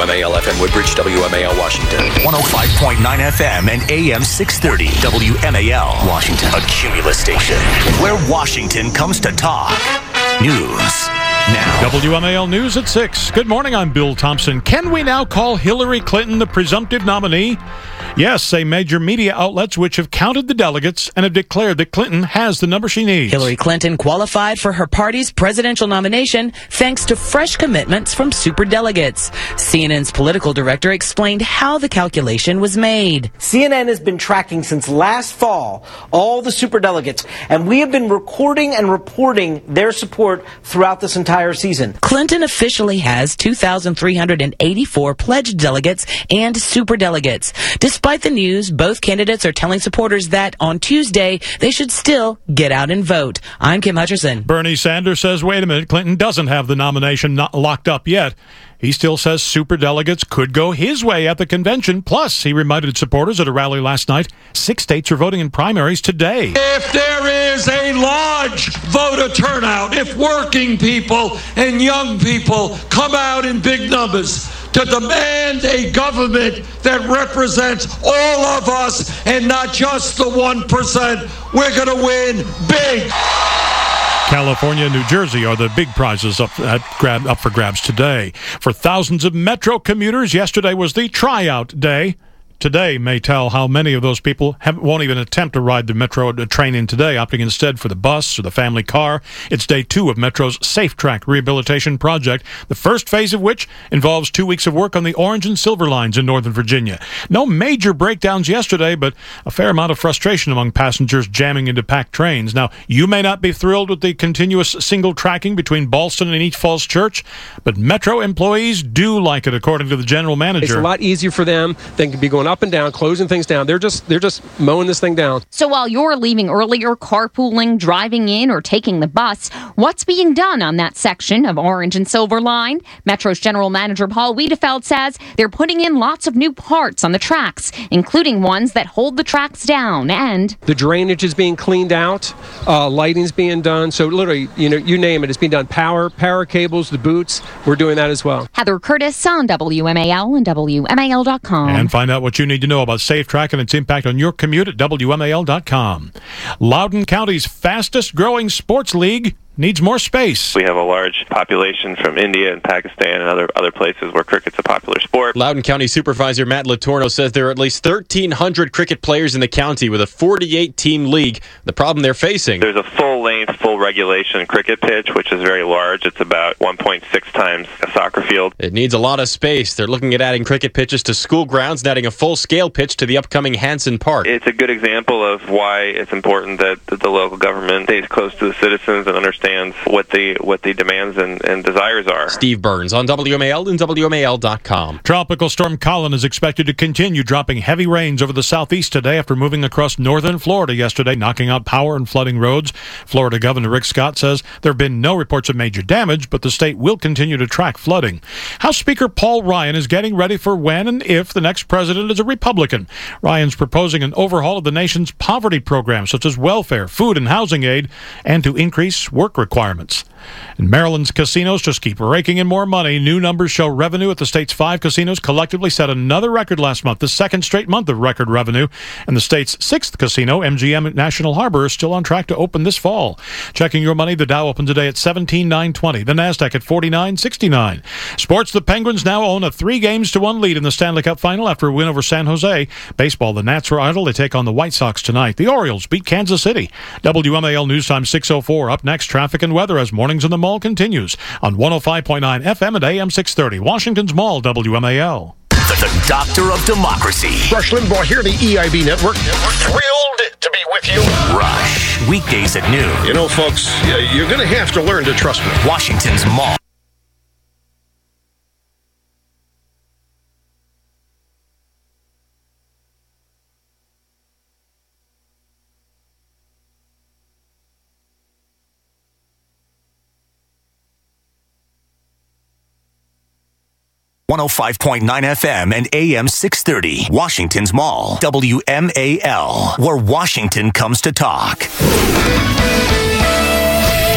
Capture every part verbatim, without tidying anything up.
M A L F M Woodbridge, W M A L Washington. one oh five point nine F M and A M six thirty, W M A L Washington. A Cumulus station where Washington comes to talk. News now. W M A L News at six. Good morning, I'm Bill Thompson. Can we now call Hillary Clinton the presumptive nominee? Yes, say major media outlets which have counted the delegates and have declared that Clinton has the number she needs. Hillary Clinton qualified for her party's presidential nomination thanks to fresh commitments from superdelegates. C N N's political director explained how the calculation was made. C N N has been tracking since last fall all the superdelegates, and we have been recording and reporting their support throughout this entire season. Clinton officially has two thousand three hundred eighty-four pledged delegates and superdelegates. Despite the news, both candidates are telling supporters that on Tuesday, they should still get out and vote. I'm Kim Hutcherson. Bernie Sanders says, wait a minute, Clinton doesn't have the nomination not locked up yet. He still says superdelegates could go his way at the convention. Plus, he reminded supporters at a rally last night, six states are voting in primaries today. If there is a large voter turnout, if working people and young people come out in big numbers to demand a government that represents all of us and not just the one percent, we're going to win big. California and New Jersey are the big prizes up, at grab, up for grabs today. For thousands of Metro commuters, yesterday was the tryout day. Today may tell how many of those people have, won't even attempt to ride the Metro train in today, opting instead for the bus or the family car. It's day two of Metro's Safe Track rehabilitation project, the first phase of which involves two weeks of work on the Orange and Silver lines in Northern Virginia. No major breakdowns yesterday, but a fair amount of frustration among passengers jamming into packed trains. Now, you may not be thrilled with the continuous single tracking between Ballston and East Falls Church, but Metro employees do like it, according to the general manager. It's a lot easier for them. They can be going up and down, closing things down. They're just they're just mowing this thing down. So while you're leaving earlier, carpooling, driving in, or taking the bus, what's being done on that section of Orange and Silver Line? Metro's general manager Paul Wiedefeld says they're putting in lots of new parts on the tracks, including ones that hold the tracks down, and the drainage is being cleaned out, uh, lighting's being done. So literally, you know, you name it, it's being done. Power, power cables, the boots, we're doing that as well. Heather Curtis on W M A L and W M A L dot com. And find out what you need to know about Safe Track and its impact on your commute at W M A L dot com. Loudoun County's fastest growing sports league needs more space. We have a large population from India and Pakistan and other other places where cricket's a popular sport. Loudoun County Supervisor Matt Latorno says there are at least thirteen hundred cricket players in the county with a forty-eight team league. The problem they're facing: there's a full-length, full-regulation cricket pitch, which is very large. It's about one point six times a soccer field. It needs a lot of space. They're looking at adding cricket pitches to school grounds and adding a full-scale pitch to the upcoming Hanson Park. It's a good example of why it's important that, that the local government stays close to the citizens and understands what the what the demands and, and desires are. Steve Burns on W M A L and W M A L dot com. Tropical Storm Colin is expected to continue dropping heavy rains over the southeast today after moving across northern Florida yesterday, knocking out power and flooding roads. Florida Governor Rick Scott says there have been no reports of major damage, but the state will continue to track flooding. House Speaker Paul Ryan is getting ready for when and if the next president is a Republican. Ryan's proposing an overhaul of the nation's poverty programs, such as welfare, food, and housing aid, and to increase work requirements. And Maryland's casinos just keep raking in more money. New numbers show revenue at the state's five casinos collectively set another record last month, the second straight month of record revenue. And the state's sixth casino, M G M at National Harbor, is still on track to open this fall. Checking your money, the Dow opened today at seventeen thousand nine hundred twenty, the NASDAQ at forty-nine sixty-nine. Sports, the Penguins now own a three games to one lead in the Stanley Cup final after a win over San Jose. Baseball, the Nats are idle. They take on the White Sox tonight. The Orioles beat Kansas City. W M A L News Time six oh four. Up next, traffic and weather as Mornings in the Mall continues on one oh five point nine F M and A M six thirty. Washington's Mall, W M A L. The, the Doctor of Democracy. Rush Limbaugh here, the E I B Network. We're thrilled to be with you. Rush, weekdays at noon. You know, folks, you're going to have to learn to trust me. Washington's Mall. one oh five point nine F M and A M six thirty. Washington's Mall. W M A L, where Washington comes to talk.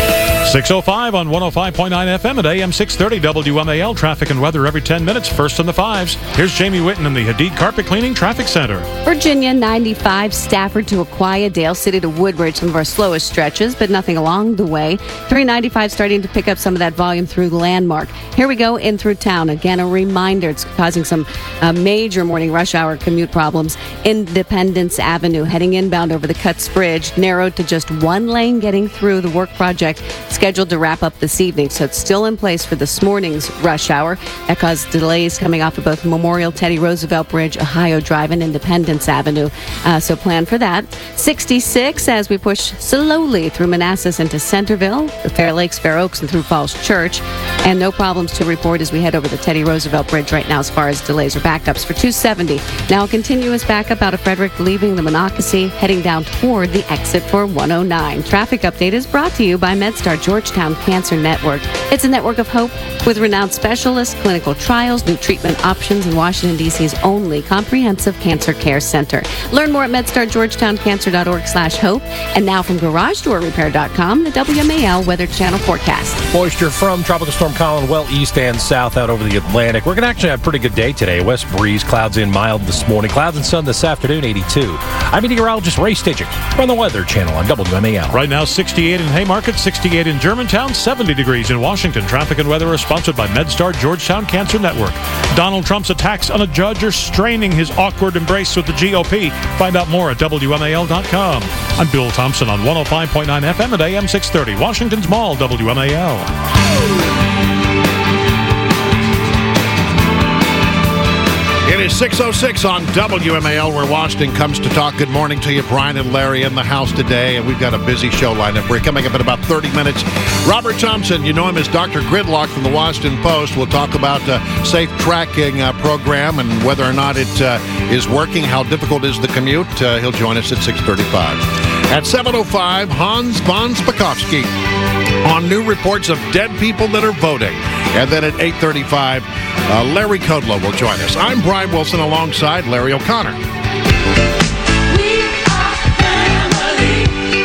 six oh five on one oh five point nine F M at A M six thirty W M A L. Traffic and weather every ten minutes, first in the fives. Here's Jamie Witten in the Hadid Carpet Cleaning Traffic Center. Virginia ninety-five, Stafford to Aquia, Dale City to Woodbridge, some of our slowest stretches, but nothing along the way. three ninety-five starting to pick up some of that volume through Landmark. Here we go in through town. Again, a reminder, it's causing some uh, major morning rush hour commute problems. Independence Avenue, heading inbound over the Cutts Bridge, narrowed to just one lane getting through the work project scheduled to wrap up this evening. So it's still in place for this morning's rush hour. That caused delays coming off of both Memorial Teddy Roosevelt Bridge, Ohio Drive, and Independence Avenue. Uh, so plan for that. sixty-six as we push slowly through Manassas into Centerville, the Fair Lakes, Fair Oaks, and through Falls Church. And no problems to report as we head over the Teddy Roosevelt Bridge right now as far as delays or backups for two seventy. Now a continuous backup out of Frederick, leaving the Monocacy, heading down toward the exit for one oh nine. Traffic update is brought to you by MedStar Georgetown Cancer Network. It's a network of hope with renowned specialists, clinical trials, new treatment options, and Washington, D C's only comprehensive cancer care center. Learn more at medstar georgetown cancer dot org slash hope. And now from garage door repair dot com, the W M A L Weather Channel forecast. Moisture from Tropical Storm Colin well east and south out over the Atlantic. We're going to actually have a pretty good day today. West breeze, clouds in mild this morning. Clouds and sun this afternoon, eighty-two. I'm meteorologist Ray Stitchick from the Weather Channel on W M A L. Right now, sixty-eight in Haymarket, sixty-eight in Germantown, seventy degrees in Washington. Traffic and weather are sponsored by MedStar Georgetown Cancer Network. Donald Trump's attacks on a judge are straining his awkward embrace with the G O P. Find out more at W M A L dot com. I'm Bill Thompson on one oh five point nine F M at A M six thirty. Washington's Mall, W M A L. It is six oh six on W M A L, where Washington comes to talk. Good morning to you. Brian and Larry in the house today, and we've got a busy show lined up. We're coming up in about thirty minutes. Robert Thompson, you know him as Doctor Gridlock from the Washington Post. We'll talk about uh, safe tracking uh, program and whether or not it uh, is working, how difficult is the commute. Uh, he'll join us at six thirty-five. At seven oh five, Hans von Spakovsky on new reports of dead people that are voting. And then at eight thirty-five, uh, Larry Kudlow will join us. I'm Brian Wilson alongside Larry O'Connor. We are family.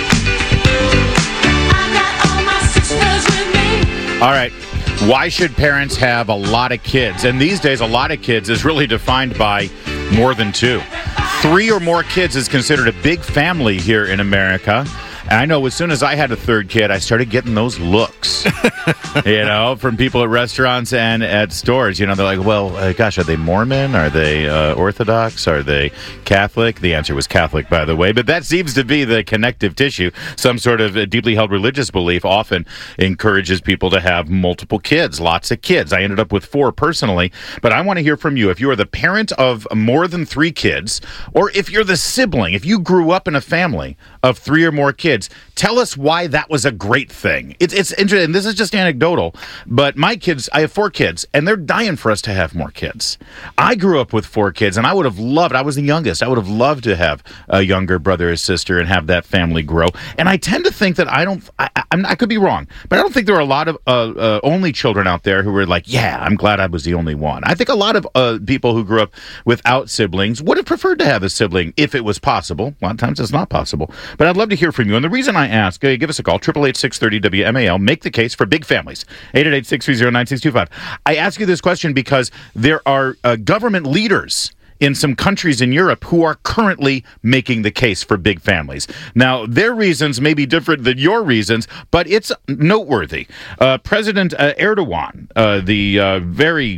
I got all my sisters with me. All right. Why should parents have a lot of kids? And these days, a lot of kids is really defined by more than two. Three or more kids is considered a big family here in America. And I know as soon as I had a third kid, I started getting those looks, you know, from people at restaurants and at stores. You know, they're like, well, uh, gosh, are they Mormon? Are they uh, Orthodox? Are they Catholic? The answer was Catholic, by the way. But that seems to be the connective tissue. Some sort of uh, deeply held religious belief often encourages people to have multiple kids, lots of kids. I ended up with four personally. But I want to hear from you. If you are the parent of more than three kids, or if you're the sibling, if you grew up in a family of three or more kids, tell us why that was a great thing. It's it's interesting. This is just anecdotal, but my kids, I have four kids, and they're dying for us to have more kids. I grew up with four kids, and I would have loved, I was the youngest, I would have loved to have a younger brother or sister and have that family grow. And I tend to think that I don't, I, I'm, I could be wrong, but I don't think there are a lot of uh, uh, only children out there who were like, yeah, I'm glad I was the only one. I think a lot of uh, people who grew up without siblings would have preferred to have a sibling if it was possible. A lot of times it's not possible, but I'd love to hear from you. And the reason I ask, uh, give us a call, eight eight eight, six thirty W M A L. Make the case for big families, eight eight eight, six three zero, nine six two five. I ask you this question because there are uh, government leaders in some countries in Europe who are currently making the case for big families. Now, their reasons may be different than your reasons, but it's noteworthy. Uh, President uh, Erdogan, uh, the uh, very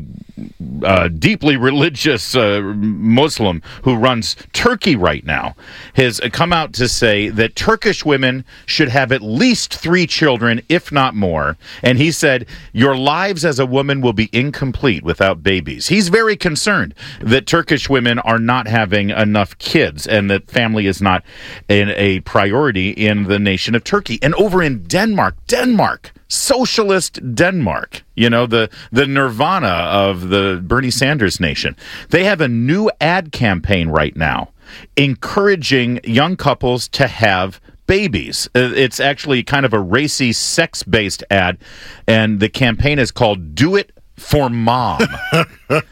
uh, deeply religious uh, Muslim who runs Turkey right now, has come out to say that Turkish women should have at least three children, if not more. And he said, your lives as a woman will be incomplete without babies. He's very concerned that Turkish women are not having enough kids and that family is not an, a priority in the nation of Turkey. And over in Denmark, Denmark, socialist Denmark, you know, the, the nirvana of the Bernie Sanders nation, they have a new ad campaign right now encouraging young couples to have babies. It's actually kind of a racy, sex-based ad, and the campaign is called Do It for Mom.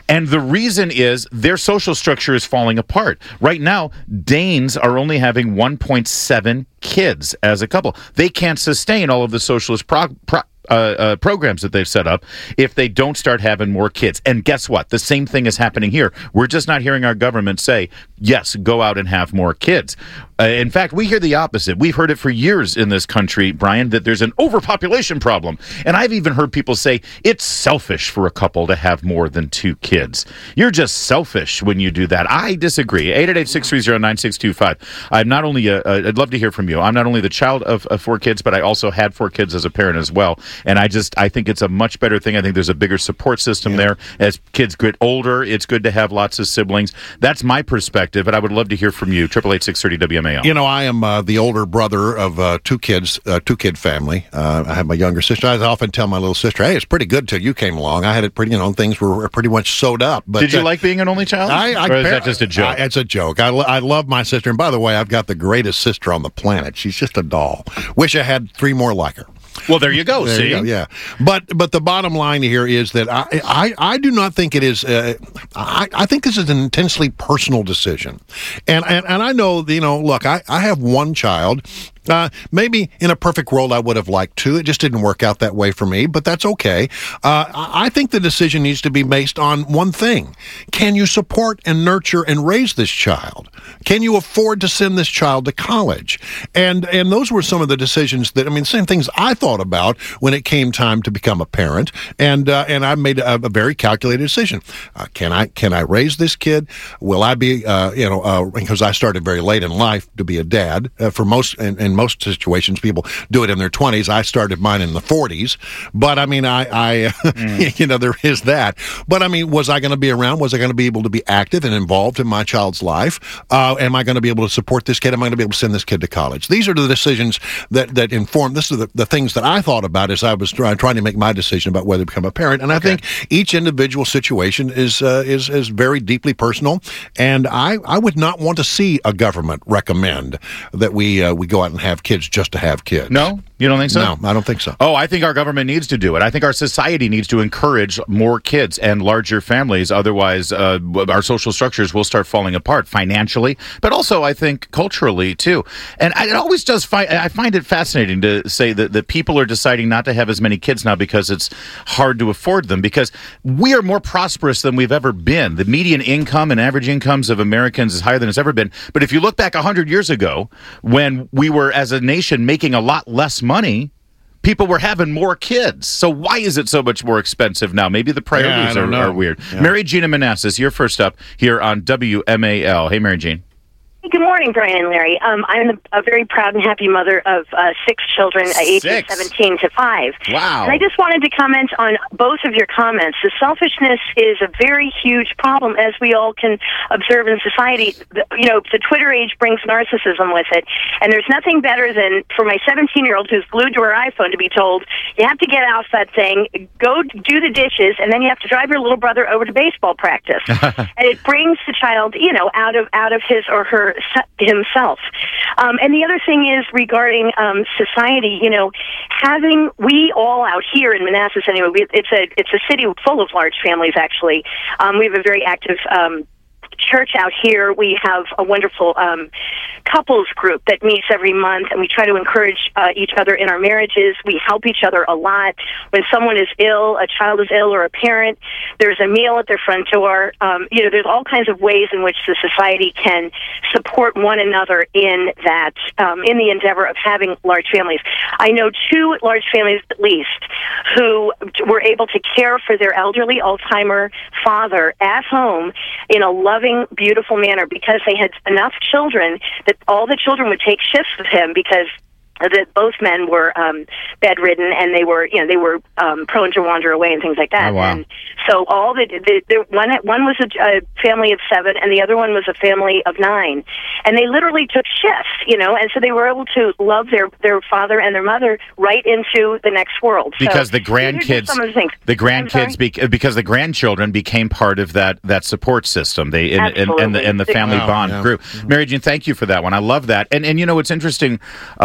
And the reason is their social structure is falling apart. Right now, Danes are only having one point seven kids as a couple. They can't sustain all of the socialist pro- pro- uh, uh, programs that they've set up if they don't start having more kids. And guess what? The same thing is happening here. We're just not hearing our government say, yes, go out and have more kids. Uh, in fact, we hear the opposite. We've heard it for years in this country, Brian, that there's an overpopulation problem. And I've even heard people say it's selfish for a couple to have more than two kids. You're just selfish when you do that. I disagree. eight eight eight, six three zero, nine six two five. I'm not only, a, a, I'd love to hear from you. I'm not only the child of, of four kids, but I also had four kids as a parent as well. And I just, I think it's a much better thing. I think there's a bigger support system yeah. there. As kids get older, it's good to have lots of siblings. That's my perspective, but I would love to hear from you. eight eight eight, six three zero, W M A L. You know, I am uh, the older brother of uh, two kids, uh, two-kid family. Uh, I have my younger sister. I often tell my little sister, hey, it's pretty good till you came along. I had it pretty, you know, things were pretty much sewed up. But, Did you uh, like being an only child? I, I, or is that just a joke? I, it's a joke. I, lo- I love my sister. And by the way, I've got the greatest sister on the planet. She's just a doll. Wish I had three more like her. Well, there you go. There see, you go, yeah. But but the bottom line here is that I I, I do not think it is. Uh, I I think this is an intensely personal decision, and and, and I know you know. Look, I, I have one child. Uh, maybe in a perfect world I would have liked to. It just didn't work out that way for me, but that's okay. Uh, I think the decision needs to be based on one thing. Can you support and nurture and raise this child? Can you afford to send this child to college? And and those were some of the decisions that, I mean, same things I thought about when it came time to become a parent. And uh, and I made a, a very calculated decision. Uh, can I can I raise this kid? Will I be, uh, you know, uh, because I started very late in life to be a dad. Uh, for most, and, and most situations, people do it in their twenties. I started mine in the forties. But, I mean, I, I mm. you know, there is that. But, I mean, was I going to be around? Was I going to be able to be active and involved in my child's life? Uh, am I going to be able to support this kid? Am I going to be able to send this kid to college? These are the decisions that, that inform, this are the, the things that I thought about as I was try, trying to make my decision about whether to become a parent. And I okay. think each individual situation is, uh, is, is very deeply personal. And I, I would not want to see a government recommend that we, uh, we go out and have kids just to have kids. No? You don't think so? No, I don't think so. Oh, I think our government needs to do it. I think our society needs to encourage more kids and larger families. Otherwise, uh, our social structures will start falling apart financially, but also, I think, culturally, too. And I, it always does find, I find it fascinating to say that, that people are deciding not to have as many kids now because it's hard to afford them, because we are more prosperous than we've ever been. The median income and average incomes of Americans is higher than it's ever been. But if you look back one hundred years ago, when we were, as a nation, making a lot less money, people were having more kids. So why is it so much more expensive now? Maybe the priorities yeah, are, are weird. Yeah. Mary Jean and Manassas, you're first up here on W M A L. Hey, Mary Jean. Good morning, Brian and Larry. Um, I'm a very proud and happy mother of uh, six children, uh, ages Six. seventeen to five. Wow. And I just wanted to comment on both of your comments. The selfishness is a very huge problem, as we all can observe in society. The, you know, the Twitter age brings narcissism with it, and there's nothing better than for my seventeen-year-old who's glued to her iPhone to be told, you have to get off that thing, go do the dishes, and then you have to drive your little brother over to baseball practice. And it brings the child, you know, out of out of his or her himself. Um, and the other thing is regarding um, society, you know, having, we all out here in Manassas anyway, we, it's a it's a city full of large families, actually. Um, we have a very active um, church out here. We have a wonderful um, couples group that meets every month, and we try to encourage uh, each other in our marriages. We help each other a lot. When someone is ill, a child is ill, or a parent, there's a meal at their front door. Um, you know, there's all kinds of ways in which the society can support one another in that, um, in the endeavor of having large families. I know two large families at least who were able to care for their elderly Alzheimer father at home in a loving, beautiful manner, because they had enough children that all the children would take shifts with him, because that both men were um, bedridden, and they were, you know, they were um, prone to wander away and things like that. Oh, wow. And so all the, the, the one one was a, a family of seven, and the other one was a family of nine, and they literally took shifts, you know, and so they were able to love their their father and their mother right into the next world. Because so the grandkids, some of the, things. the grandkids, be, because the grandchildren became part of that that support system. They and, and, and the and the family Wow, bond yeah. grew. Mary Jean, thank you for that one. I love that. And and you know, it's interesting. Uh, uh,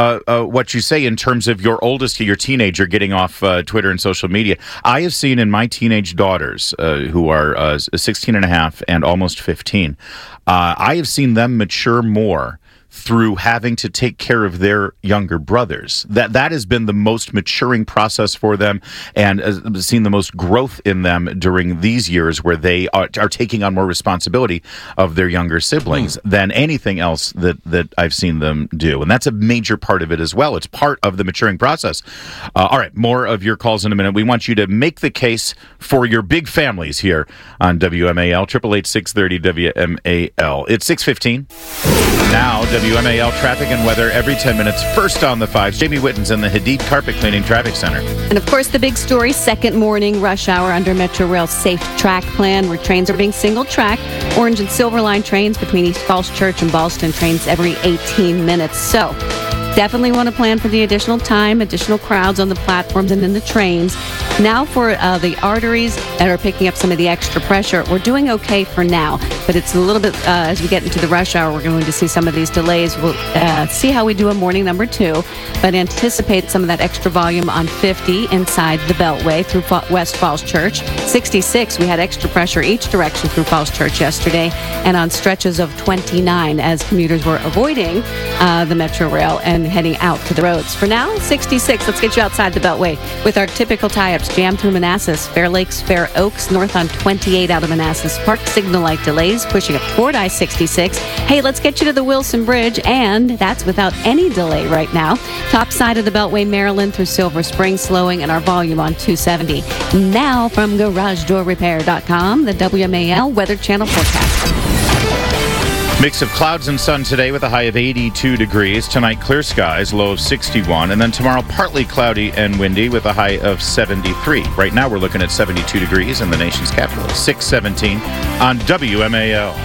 uh, what you say in terms of your oldest, your teenager, getting off uh, Twitter and social media. I have seen in my teenage daughters, uh, who are uh, sixteen and a half and almost fifteen, uh, I have seen them mature more through having to take care of their younger brothers. That that has been the most maturing process for them, and uh, seen the most growth in them during these years where they are, are taking on more responsibility of their younger siblings mm. than anything else that, that I've seen them do. And that's a major part of it as well. It's part of the maturing process. Uh, all right, more of your calls in a minute. We want you to make the case for your big families here on W M A L, eight eight eight, six three zero, W M A L. It's six fifteen. Now, W M A L traffic and weather every ten minutes. First on the fives, Jamie Witten's in the Hadid Carpet Cleaning Traffic Center. And of course, the big story, second morning rush hour under Metro Rail's Safe Track plan, where trains are being single track. Orange and Silver Line trains between East Falls Church and Ballston trains every eighteen minutes. So, definitely want to plan for the additional time, additional crowds on the platforms and in the trains. Now for uh, the arteries that are picking up some of the extra pressure, we're doing okay for now, but it's a little bit, uh, as we get into the rush hour, we're going to see some of these delays. We'll uh, see how we do in morning number two, but anticipate some of that extra volume on fifty inside the Beltway through Fa- West Falls Church. sixty-six, we had extra pressure each direction through Falls Church yesterday, and on stretches of twenty-nine as commuters were avoiding uh, the Metro Rail and heading out to the roads. For now, sixty-six. Let's get you outside the Beltway with our typical tie-ups. Jam through Manassas, Fair Lakes, Fair Oaks, north on twenty-eight out of Manassas. Park signal light delays pushing up toward I sixty-six. Hey, let's get you to the Wilson Bridge, and that's without any delay right now. Top side of the Beltway, Maryland through Silver Spring, slowing, and our volume on two seventy. Now from garage door repair dot com, the W M A L Weather Channel forecast. Mix of clouds and sun today with a high of eighty-two degrees. Tonight, clear skies, low of sixty-one. And then tomorrow, partly cloudy and windy with a high of seventy-three. Right now, we're looking at seventy-two degrees in the nation's capital. six seventeen on W M A L.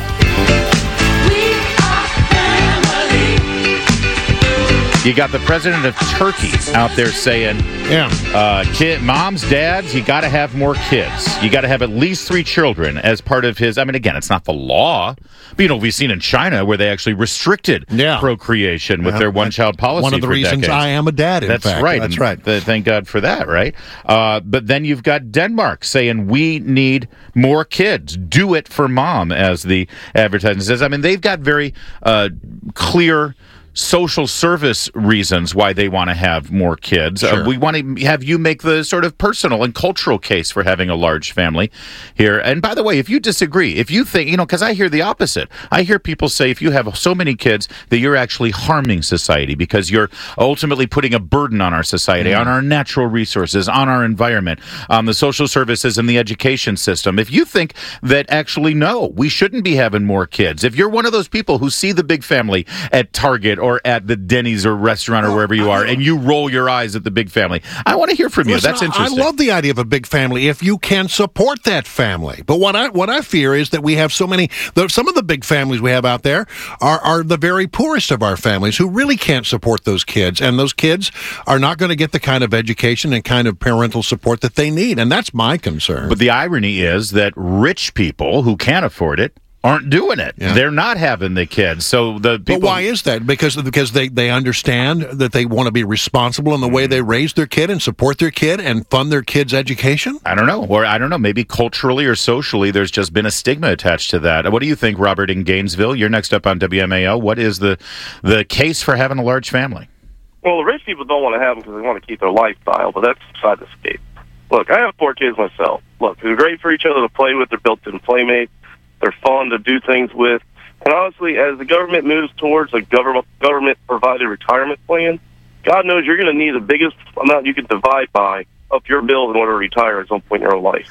You got the president of Turkey out there saying, yeah, uh, kid, moms, dads, you got to have more kids. You got to have at least three children as part of his. I mean, again, it's not the law. But, you know, we've seen in China where they actually restricted yeah. procreation with yeah, their one-child policy. One of the for reasons decades. I am a dad, in That's fact. right. That's and right. Th- thank God for that, right? Uh, but then you've got Denmark saying we need more kids. Do it for mom, as the advertisement says. I mean, they've got very uh, clear social service reasons why they want to have more kids. Sure. Uh, we want to have you make the sort of personal and cultural case for having a large family here. And by the way, if you disagree, if you think, you know, because I hear the opposite. I hear people say if you have so many kids that you're actually harming society because you're ultimately putting a burden on our society, mm. on our natural resources, on our environment, on the social services and the education system. If you think that actually, no, we shouldn't be having more kids. If you're one of those people who see the big family at Target or or at the Denny's or restaurant or wherever you are, and you roll your eyes at the big family, I want to hear from you. Listen, That's interesting. I love the idea of a big family if you can support that family. But what I what I fear is that we have so many, some of the big families we have out there are, are the very poorest of our families who really can't support those kids. And those kids are not going to get the kind of education and kind of parental support that they need. And that's my concern. But the irony is that rich people who can't afford it aren't doing it. Yeah. They're not having the kids. So the people. But why is that? Because because they, they understand that they want to be responsible in the way they raise their kid and support their kid and fund their kid's education? I don't know. Or I don't know. Maybe culturally or socially, there's just been a stigma attached to that. What do you think, Robert, in Gainesville? You're next up on W M A L. What is the the case for having a large family? Well, the rich people don't want to have them because they want to keep their lifestyle, but that's beside the scape. Look, I have four kids myself. Look, they're great for each other to play with. They're built-in playmates. They're fun to do things with. And honestly, as the government moves towards a government government-provided retirement plan, God knows you're going to need the biggest amount you can divide by up your bills in order to retire at some point in your own life.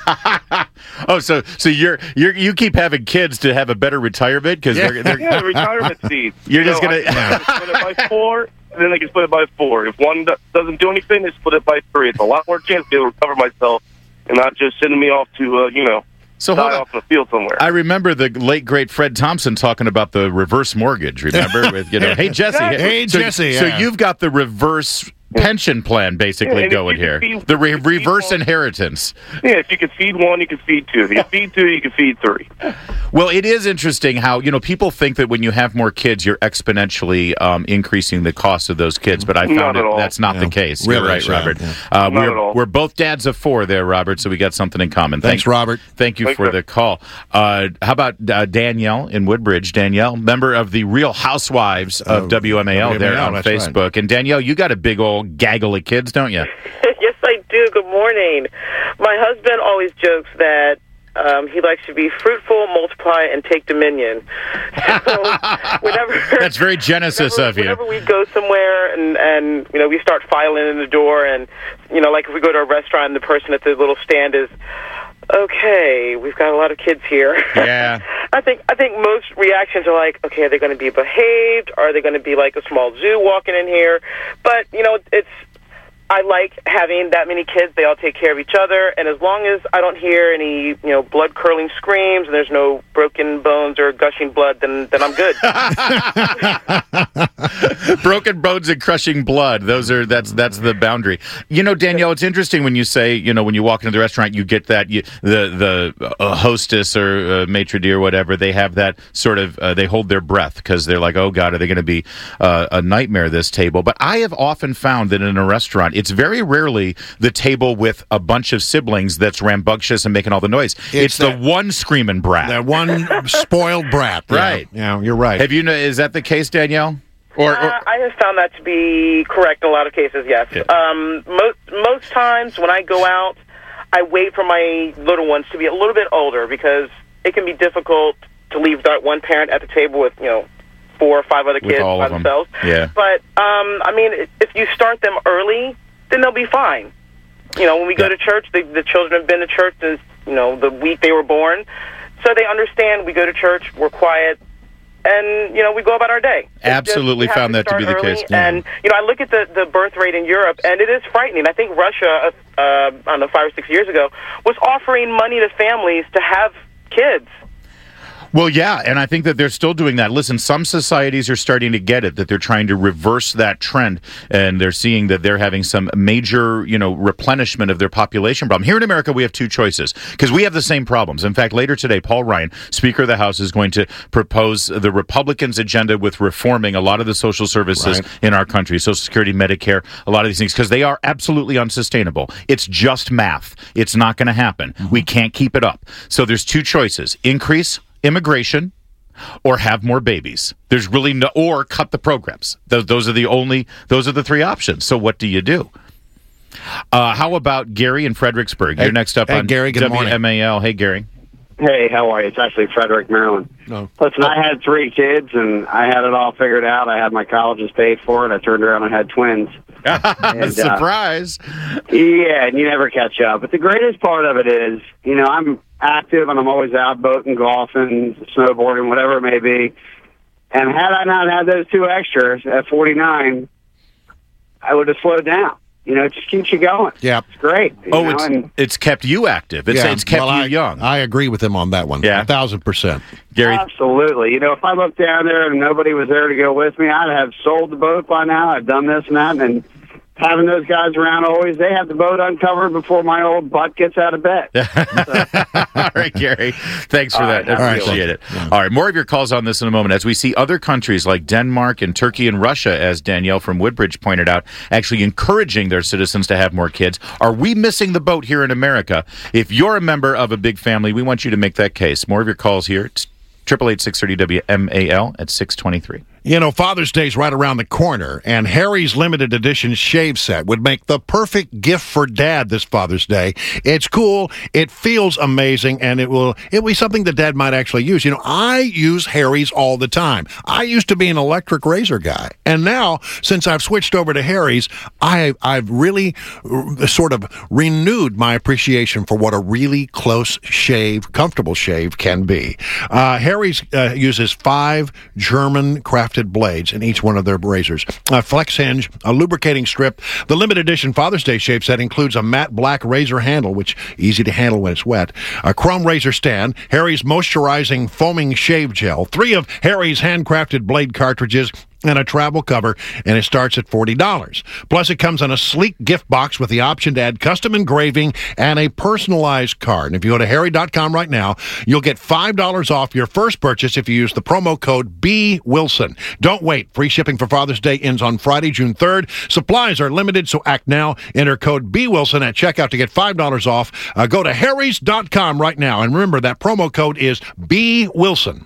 oh, so so you're you're you keep having kids to have a better retirement because yeah. they're, they're yeah, the retirement seeds. You're you just know, gonna I, I split it by four, and then they can split it by four. If one do- doesn't do anything, they split it by three. It's a lot more chance to be able to recover myself and not just sending me off to uh, you know. So die off in the field somewhere. I remember the late great Fred Thompson talking about the reverse mortgage. Remember, with you know, hey Jesse, hey so, Jesse. So yeah. you've got the reverse pension plan basically yeah, going here. Feed, the re- reverse inheritance. Yeah, if you can feed one, you can feed two. If you can feed two, you can feed three. Well, it is interesting how, you know, people think that when you have more kids, you're exponentially um, increasing the cost of those kids, but I Not found at it, all. that's not Yeah. the case. Really, You're right, yeah, Robert. yeah. Uh, Not we're, at all. we're both dads of four there, Robert, so we got something in common. Thanks, Thank- Robert. Thank you Thanks, for sir. the call. Uh, how about uh, Danielle in Woodbridge? Danielle, member of the Real Housewives of Uh, W M A L there W M A L, on that's right. Facebook. And Danielle, you got a big old gaggle of kids, don't you? Yes, I do. Good morning. My husband always jokes that um, he likes to be fruitful, multiply, and take dominion. So whenever That's very Genesis whenever, of you. Whenever we go somewhere and and you know we start filing in the door, and you know like if we go to a restaurant, and the person at the little stand is, okay, we've got a lot of kids here. Yeah. I think I think most reactions are like, okay, are they going to be behaved? Are they going to be like a small zoo walking in here? But you know, it's I like having that many kids. They all take care of each other, and as long as I don't hear any, you know, blood curdling screams and there's no broken bones or gushing blood, then then I'm good. Broken bones and crushing blood. Those are that's that's the boundary. You know, Danielle, it's interesting when you say, you know, when you walk into the restaurant, you get that you, the the uh, hostess or uh, maitre d' or whatever. They have that sort of uh, they hold their breath because they're like, oh God, are they going to be uh, a nightmare this table? But I have often found that in a restaurant, it's very rarely the table with a bunch of siblings that's rambunctious and making all the noise. It's, It's the that- one screaming brat, That one spoiled brat. Yeah. right? Yeah, you're right. Have you? kn- Is that the case, Danielle? Or, or Uh, I have found that to be correct in a lot of cases, yes. Yeah. Um, most, most times when I go out, I wait for my little ones to be a little bit older because it can be difficult to leave that one parent at the table with, you know, four or five other With kids all by of them. themselves. Yeah. But, um, I mean, if you start them early, then they'll be fine. You know, when we go Yeah. to church, the, the children have been to church since, you know, the week they were born. So they understand we go to church, we're quiet, and, you know, we go about our day. It's Absolutely just, we have found that to start be the early, case. Yeah. And, you know, I look at the, the birth rate in Europe, and it is frightening. I think Russia, uh, I don't know, five or six years ago, was offering money to families to have kids. Well, yeah, and I think that they're still doing that. Listen, some societies are starting to get it, that they're trying to reverse that trend, and they're seeing that they're having some major, you know, replenishment of their population problem. Here in America, we have two choices, because we have the same problems. In fact, later today, Paul Ryan, Speaker of the House, is going to propose the Republicans' agenda with reforming a lot of the social services Right. in our country, Social Security, Medicare, a lot of these things, because they are absolutely unsustainable. It's just math. It's not going to happen. We can't keep it up. So there's two choices: increase immigration or have more babies. There's really no, or cut the programs. Those, those are the only, those are the three options. So what do you do? Uh, how about Gary in Fredericksburg? Hey- You're next up hey, on Gary, good W M A L. Hey, Gary. Hey, how are you? It's actually Frederick, Maryland. No. Listen, I had three kids, and I had it all figured out. I had my colleges paid for, and I turned around and had twins. And, uh, Surprise. Yeah, and you never catch up. But the greatest part of it is, you know, I'm active, and I'm always out boating, golfing, snowboarding, whatever it may be. And had I not had those two extras at forty-nine, I would have slowed down. You know, it just keeps you going. Yeah. It's great. you Oh, know, it's and it's kept you active. It's, Yeah, it's kept well, you I, young. I agree with him on that one. Yeah. A thousand percent. Gary, Absolutely. You know, if I looked down there and nobody was there to go with me, I'd have sold the boat by now. I've done this and that. And having those guys around always, they have the boat uncovered before my old butt gets out of bed. All right, Gary. Thanks for All that. right, I have a appreciate good it. one. All right, more of your calls on this in a moment as we see other countries like Denmark and Turkey and Russia, as Danielle from Woodbridge pointed out, actually encouraging their citizens to have more kids. Are we missing the boat here in America? If you're a member of a big family, we want you to make that case. More of your calls here. It's eight eight eight, six thirty W M A L at six twenty-three. You know, Father's Day's right around the corner, and Harry's limited edition shave set would make the perfect gift for Dad this Father's Day. It's cool, it feels amazing, and it will it will be something that Dad might actually use. You know, I use Harry's all the time. I used to be an electric razor guy, and now, since I've switched over to Harry's, I, I've really uh, sort of renewed my appreciation for what a really close shave, comfortable shave can be. Uh, Harry's uh, uses five German crafted blades in each one of their razors. A flex hinge, a lubricating strip. The limited edition Father's Day shave set includes a matte black razor handle, which easy to handle when it's wet, a chrome razor stand, Harry's moisturizing foaming shave gel, three of Harry's handcrafted blade cartridges, and a travel cover, and it starts at forty dollars. Plus, it comes in a sleek gift box with the option to add custom engraving and a personalized card. And if you go to harry dot com right now, you'll get five dollars off your first purchase if you use the promo code B Wilson. Don't wait. Free shipping for Father's Day ends on Friday, June third. Supplies are limited, so act now. Enter code B Wilson at checkout to get five dollars off. Uh, go to harrys dot com right now. And remember, that promo code is B Wilson.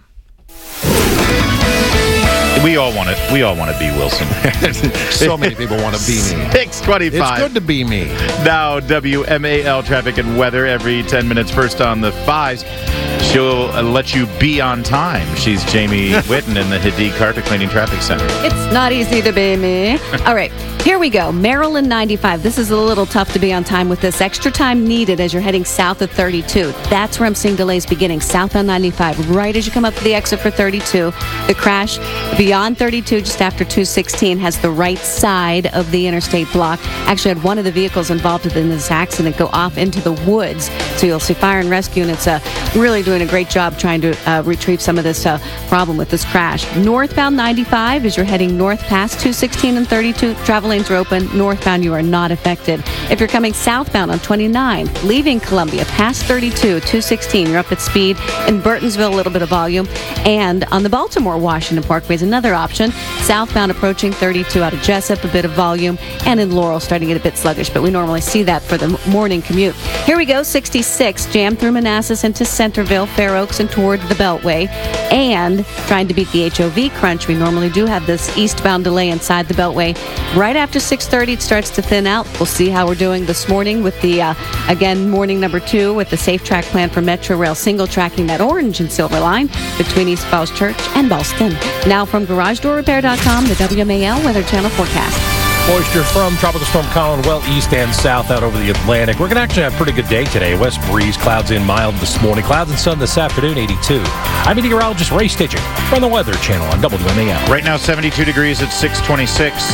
We all want it. We all want to be Wilson. So many people want to be me. six twenty-five. It's good to be me. Now, W M A L traffic and weather every ten minutes. First on the fives. She'll uh, let you be on time. She's Jamie Whitten in the Hadid Carpet Cleaning Traffic Center. It's not easy to be me. All right, here we go. Maryland ninety-five. This is a little tough to be on time with this. Extra time needed as you're heading south of thirty-two. That's where I'm seeing delays beginning. Southbound ninety-five, right as you come up to the exit for thirty-two. The crash beyond thirty-two, just after two sixteen, has the right side of the interstate block. Actually had one of the vehicles involved in this accident go off into the woods. So you'll see fire and rescue units uh, really doing a great job trying to uh, retrieve some of this uh, problem with this crash. Northbound ninety-five, as you're heading north past two sixteen and thirty-two, travel lanes are open. Northbound, you are not affected. If you're coming southbound on twenty-nine, leaving Columbia past thirty-two, two sixteen, you're up at speed. In Burtonsville, a little bit of volume. And on the Baltimore-Washington Parkway is another option. Southbound approaching thirty-two out of Jessup, a bit of volume. And in Laurel, starting to get a bit sluggish, but we normally see that for the morning commute. Here we go, sixty-six, jam through Manassas into Centerville, Fair Oaks, and toward the Beltway. And trying to beat the H O V crunch, we normally do have this eastbound delay inside the Beltway. Right after six thirty, it starts to thin out. We'll see how we're doing this morning with the, uh, again, morning number two with the Safe Track plan for Metro Rail, single tracking that orange and silver line between East Falls Church and Boston. Now from garage door repair dot com, the W M A L Weather Channel forecast. Moisture from Tropical Storm Colin well east and south out over the Atlantic. We're going to actually have a pretty good day today. West breeze, clouds in mild this morning. Clouds and sun this afternoon, eighty-two. I'm meteorologist Ray Stitching from the Weather Channel on W M A L. Right now, seventy-two degrees at six twenty-six.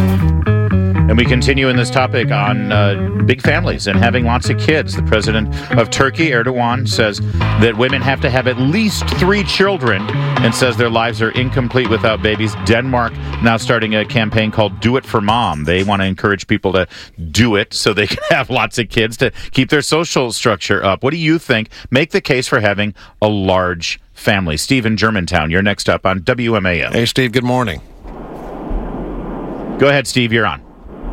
And we continue in this topic on uh, big families and having lots of kids. The president of Turkey, Erdogan, says that women have to have at least three children and says their lives are incomplete without babies. Denmark now starting a campaign called Do It for Mom. They want to encourage people to do it so they can have lots of kids to keep their social structure up. What do you think? Make the case for having a large family. Steve in Germantown, you're next up on W M A L. Hey, Steve, good morning. Go ahead, Steve, you're on.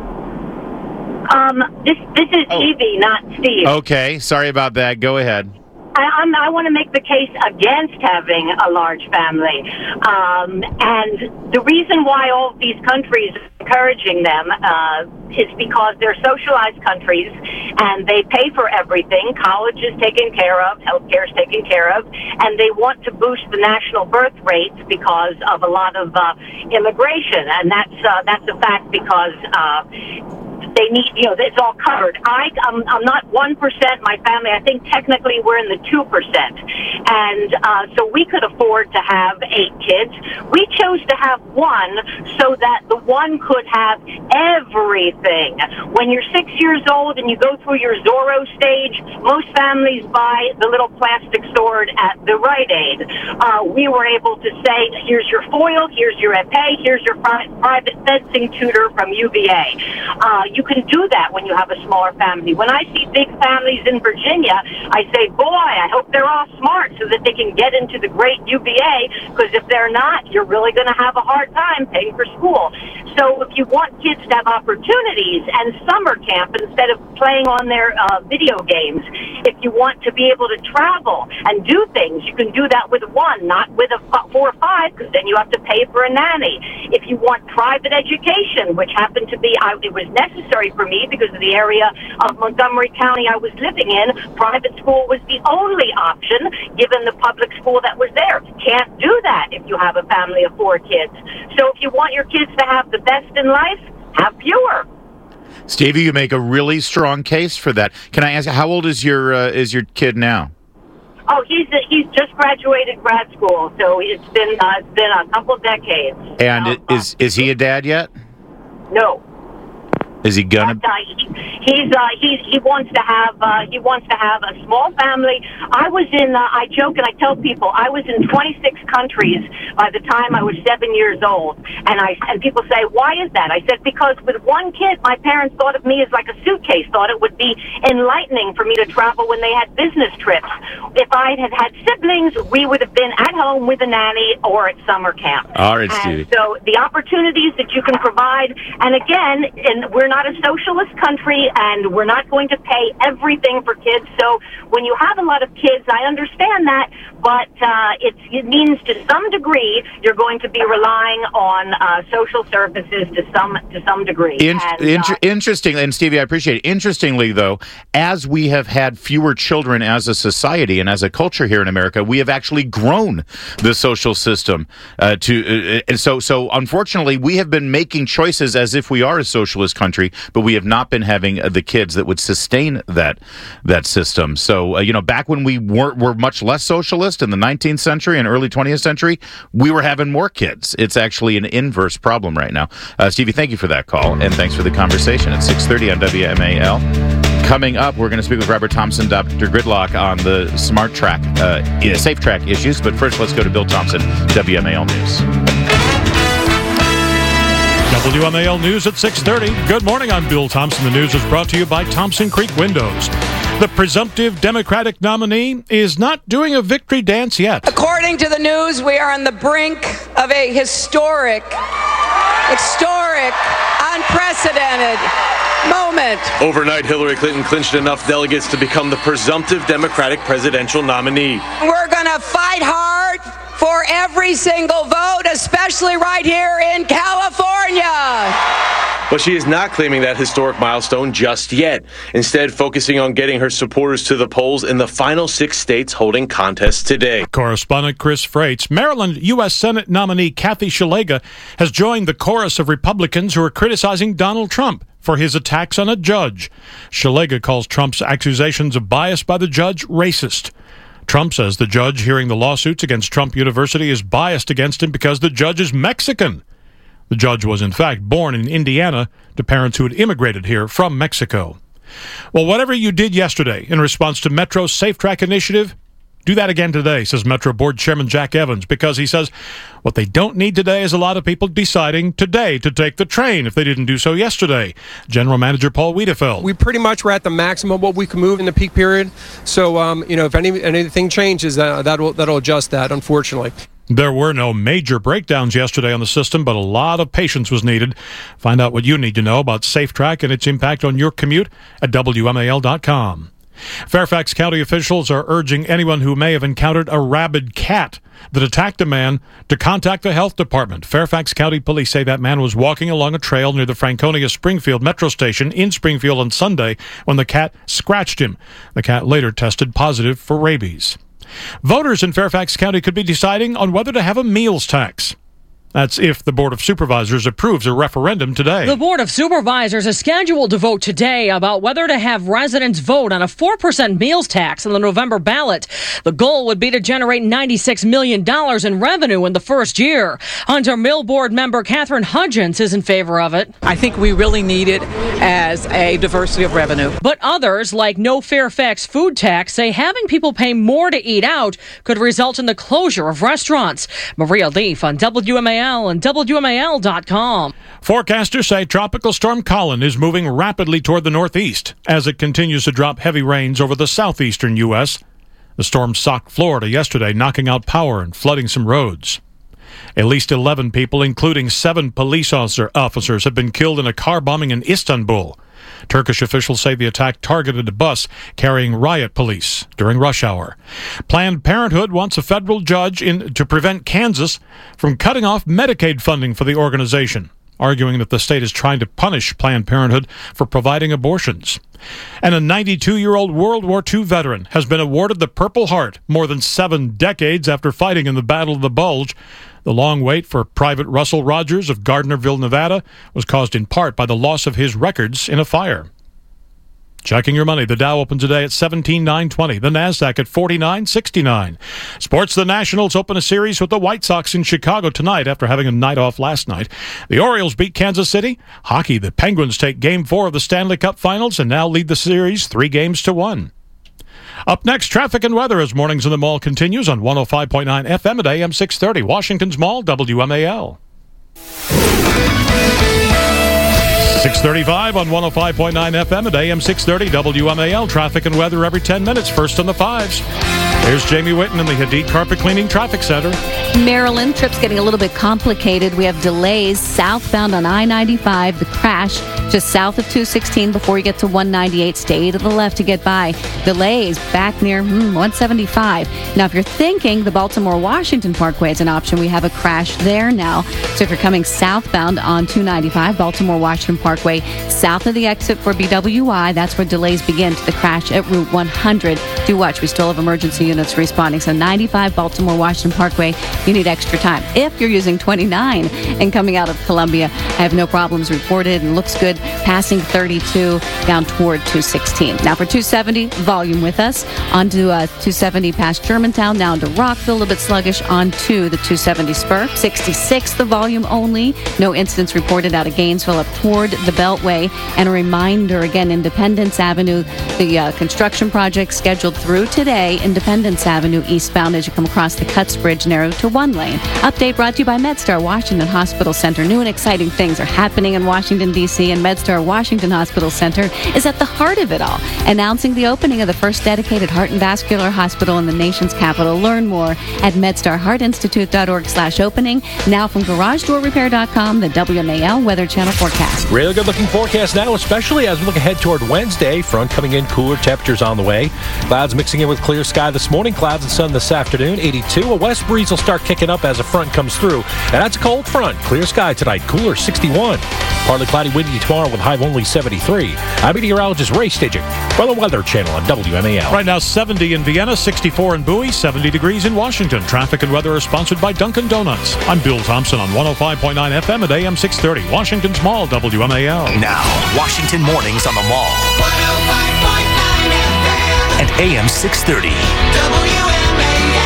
Um, this this is Oh. Evie, not Steve. Okay, sorry about that. Go ahead. I, I'm, I want to make the case against having a large family. Um, and the reason why all of these countries are encouraging them uh, is because they're socialized countries and they pay for everything. College is taken care of, healthcare is taken care of, and they want to boost the national birth rates because of a lot of uh, immigration. And that's, uh, that's a fact because... Uh, They need, you know, it's all covered. I, I'm, I'm not one percent. My family, I think technically we're in the two percent. And uh, so we could afford to have eight kids. We chose to have one so that the one could have everything. When you're six years old and you go through your Zorro stage, most families buy the little plastic sword at the Rite Aid. Uh, we were able to say, here's your foil, here's your epee, here's your pri- private fencing tutor from U V A. Uh, you can do that when you have a smaller family. When I see big families in Virginia, I say, boy, I hope they're all smart so that they can get into the great U V A, because if they're not, you're really going to have a hard time paying for school. So if you want kids to have opportunities and summer camp instead of playing on their uh, video games, if you want to be able to travel and do things, you can do that with one, not with a f- four or five, because then you have to pay for a nanny. If you want private education, which happened to be, I, it was necessary for me because of the area of Montgomery County I was living in, private school was the only option given the public school that was there. Can't do that if you have a family of four kids. So if you want your kids to have the best in life, have fewer. Stevie, you make a really strong case for that. Can I ask, how old is your uh, is your kid now? Oh, he's he's just graduated grad school, so it's been uh, it's been a couple decades. And it, is is he a dad yet? No. Is he gonna? But, uh, he, he's uh, he he wants to have uh, he wants to have a small family. I was in. Uh, I joke and I tell people I was in twenty-six countries by the time I was seven years old, and I and people say, why is that? I said, because with one kid, my parents thought of me as like a suitcase. Thought it would be enlightening for me to travel when they had business trips. If I had had siblings, we would have been at home with a nanny or at summer camp. All right, And Stevie. so the opportunities that you can provide, and again, and we're not a socialist country, and we're not going to pay everything for kids. So when you have a lot of kids, I understand that, but uh, it's, it means to some degree you're going to be relying on uh, social services to some to some degree. In- and, inter- uh, interesting, and Stevie, I appreciate it. Interestingly, though, as we have had fewer children as a society and as a culture here in America, we have actually grown the social system uh, to, uh, and so so unfortunately, we have been making choices as if we are a socialist country, but we have not been having uh, the kids that would sustain that that system. So uh, you know, back when we weren't were much less socialist in the nineteenth century and early twentieth century, we were having more kids. It's actually an inverse problem right now. Uh, Stevie, thank you for that call, and thanks for the conversation at six thirty on W M A L. Coming up, we're going to speak with Robert Thompson, Doctor Gridlock, on the smart track, uh, safe track issues. But first, let's go to Bill Thompson, W M A L News. W M A L News at six thirty. Good morning, I'm Bill Thompson. The news is brought to you by Thompson Creek Windows. The presumptive Democratic nominee is not doing a victory dance yet. According to the news, we are on the brink of a historic, historic, unprecedented moment. Overnight, Hillary Clinton clinched enough delegates to become the presumptive Democratic presidential nominee. We're going to fight hard for every single vote, especially right here in California. But she is not claiming that historic milestone just yet, instead focusing on getting her supporters to the polls in the final six states holding contests today. Correspondent Chris Freites. Maryland U S Senate nominee Kathy Szeliga has joined the chorus of Republicans who are criticizing Donald Trump for his attacks on a judge. Szeliga calls Trump's accusations of bias by the judge racist. Trump says the judge hearing the lawsuits against Trump University is biased against him because the judge is Mexican. The judge was, in fact, born in Indiana to parents who had immigrated here from Mexico. Well, whatever you did yesterday in response to Metro's Safe Track initiative, do that again today, says Metro Board Chairman Jack Evans, because he says what they don't need today is a lot of people deciding today to take the train if they didn't do so yesterday. General Manager Paul Wiedefeld. We pretty much were at the maximum of what we can move in the peak period. So, um, you know, if any anything changes, uh, that'll that'll adjust that, unfortunately. There were no major breakdowns yesterday on the system, but a lot of patience was needed. Find out what you need to know about Safe Track and its impact on your commute at W M A L dot com. Fairfax County officials are urging anyone who may have encountered a rabid cat that attacked a man to contact the health department. Fairfax County police say that man was walking along a trail near the Franconia Springfield Metro Station in Springfield on Sunday when the cat scratched him. The cat later tested positive for rabies. Voters in Fairfax County could be deciding on whether to have a meals tax. That's if the Board of Supervisors approves a referendum today. The Board of Supervisors is scheduled to vote today about whether to have residents vote on a four percent meals tax on the November ballot. The goal would be to generate ninety-six million dollars in revenue in the first year. Hunter Mill Board member Catherine Hudgens is in favor of it. I think we really need it as a diversity of revenue. But others, like No Fairfax Food Tax, say having people pay more to eat out could result in the closure of restaurants. Maria Leaf on W M A L and W M A L dot com. Forecasters say Tropical Storm Colin is moving rapidly toward the northeast as it continues to drop heavy rains over the southeastern U S. The storm socked Florida yesterday, knocking out power and flooding some roads. At least eleven people, including seven police officer, officers, have been killed in a car bombing in Istanbul. Turkish officials say the attack targeted a bus carrying riot police during rush hour. Planned Parenthood wants a federal judge in to prevent Kansas from cutting off Medicaid funding for the organization, arguing that the state is trying to punish Planned Parenthood for providing abortions. And a ninety-two-year-old World War Two veteran has been awarded the Purple Heart more than seven decades after fighting in the Battle of the Bulge. The long wait for Private Russell Rogers of Gardnerville, Nevada, was caused in part by the loss of his records in a fire. Checking your money. The Dow opens today at seventeen nine twenty. The Nasdaq at forty-nine sixty-nine. Sports, the Nationals open a series with the White Sox in Chicago tonight after having a night off last night. The Orioles beat Kansas City. Hockey, the Penguins take Game four of the Stanley Cup Finals and now lead the series three games to one. Up next, traffic and weather as Mornings in the Mall continues on one oh five point nine F M at A M six thirty. Washington's Mall, W M A L. six thirty-five on one oh five point nine F M at A M six thirty W M A L. Traffic and weather every ten minutes. First on the fives. Here's Jamie Whitten in the Hadid Carpet Cleaning Traffic Center. Maryland, trip's getting a little bit complicated. We have delays southbound on I ninety-five. The crash just south of two sixteen before you get to one ninety-eight. Stay to the left to get by. Delays back near hmm, one seventy-five. Now, if you're thinking the Baltimore-Washington Parkway is an option, we have a crash there now. So if you're coming southbound on two ninety-five, Baltimore-Washington Parkway, south of the exit for B W I, that's where delays begin to the crash at Route one hundred. Do watch. We still have emergency units responding. So ninety-five Baltimore-Washington Parkway, you need extra time. If you're using twenty-nine and coming out of Columbia, I have no problems reported and looks good. Passing thirty-two down toward two sixteen. Now for two seventy, volume with us. Onto uh, two seventy past Germantown, down to Rockville, a little bit sluggish onto the two seventy spur. sixty-six, the volume only. No incidents reported out of Gainesville up toward the Beltway. And a reminder, again, Independence Avenue, the uh, construction project scheduled through today. Independence Avenue eastbound as you come across the Cuts Bridge, narrowed to one lane. Update brought to you by MedStar Washington Hospital Center. New and exciting things are happening in Washington, D C, and MedStar Washington Hospital Center is at the heart of it all, announcing the opening of the first dedicated heart and vascular hospital in the nation's capital. Learn more at medstarheartinstitute.org slash opening. Now from garage door repair dot com, the W M A L Weather Channel forecast. Really good looking forecast now, especially as we look ahead toward Wednesday. Front coming in, cooler temperatures on the way. Clouds mixing in with clear sky this morning. Clouds and sun this afternoon, eighty-two. A west breeze will start kicking up as a front comes through. And that's a cold front. Clear sky tonight, cooler sixty-one. Partly cloudy, windy tomorrow with high of only seventy-three. I'm meteorologist Ray Stidgick from the Weather Channel on W M A L. Right now, seventy in Vienna, sixty-four in Bowie, seventy degrees in Washington. Traffic and weather are sponsored by Dunkin' Donuts. I'm Bill Thompson on one oh five point nine F M at A M six thirty. Washington's Mall, W M A L. Now, Washington Mornings on the Mall. one oh five point nine F M and A M six thirty. W M A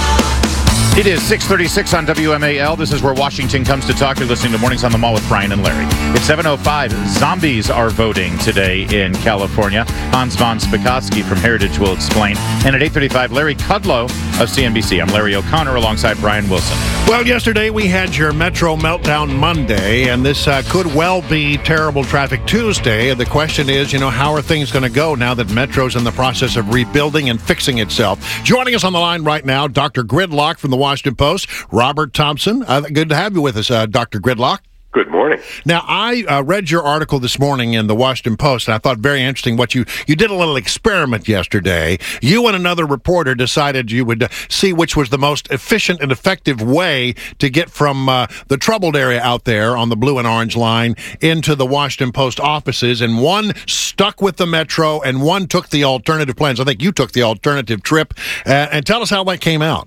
L. It is six thirty-six on W M A L. This is where Washington comes to talk. You're listening to Mornings on the Mall with Brian and Larry. It's seven oh five. Zombies are voting today in California. Hans von Spakovsky from Heritage will explain. And at eight thirty-five, Larry Kudlow of C N B C. I'm Larry O'Connor alongside Brian Wilson. Well, yesterday we had your Metro Meltdown Monday, and this uh, could well be Terrible Traffic Tuesday. And the question is, you know, how are things going to go now that Metro's in the process of rebuilding and fixing itself? Joining us on the line right now, Doctor Gridlock from the Washington Post, Robert Thompson. Uh, good to have you with us, uh, Doctor Gridlock. Good morning. Now, I uh, read your article this morning in the Washington Post, and I thought very interesting what you, you did a little experiment yesterday. You and another reporter decided you would uh, see which was the most efficient and effective way to get from uh, the troubled area out there on the blue and orange line into the Washington Post offices, and one stuck with the Metro, and one took the alternative plans. I think you took the alternative trip, uh, and tell us how that came out.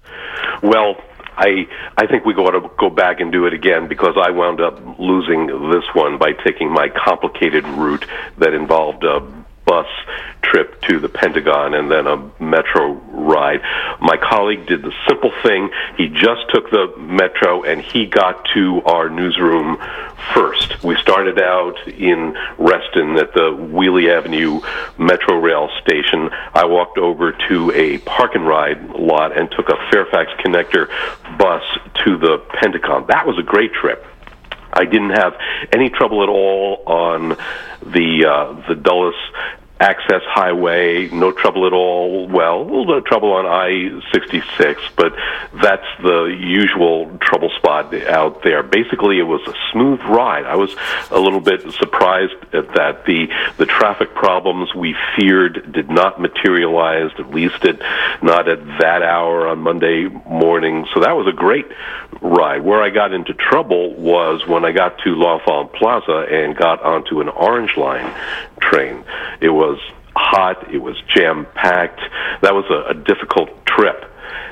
Well, I I think we got to go back and do it again because I wound up losing this one by taking my complicated route that involved a bus trip to the Pentagon and then a Metro ride. My colleague did the simple thing. He just took the Metro and he got to our newsroom first. We started out in Reston at the Wheelie Avenue Metro Rail station. I walked over to a park and ride lot and took a Fairfax Connector bus to the Pentagon. That was a great trip. I didn't have any trouble at all on the uh, the Dulles Access Highway, no trouble at all. Well, a little bit of trouble on I sixty-six, but that's the usual trouble spot out there. Basically, it was a smooth ride. I was a little bit surprised at that. The the traffic problems we feared did not materialize, at least at not at that hour on Monday morning. So that was a great ride. Where I got into trouble was when I got to L'Enfant Plaza and got onto an Orange Line train. It was hot. It was jam-packed. That was a, a difficult trip.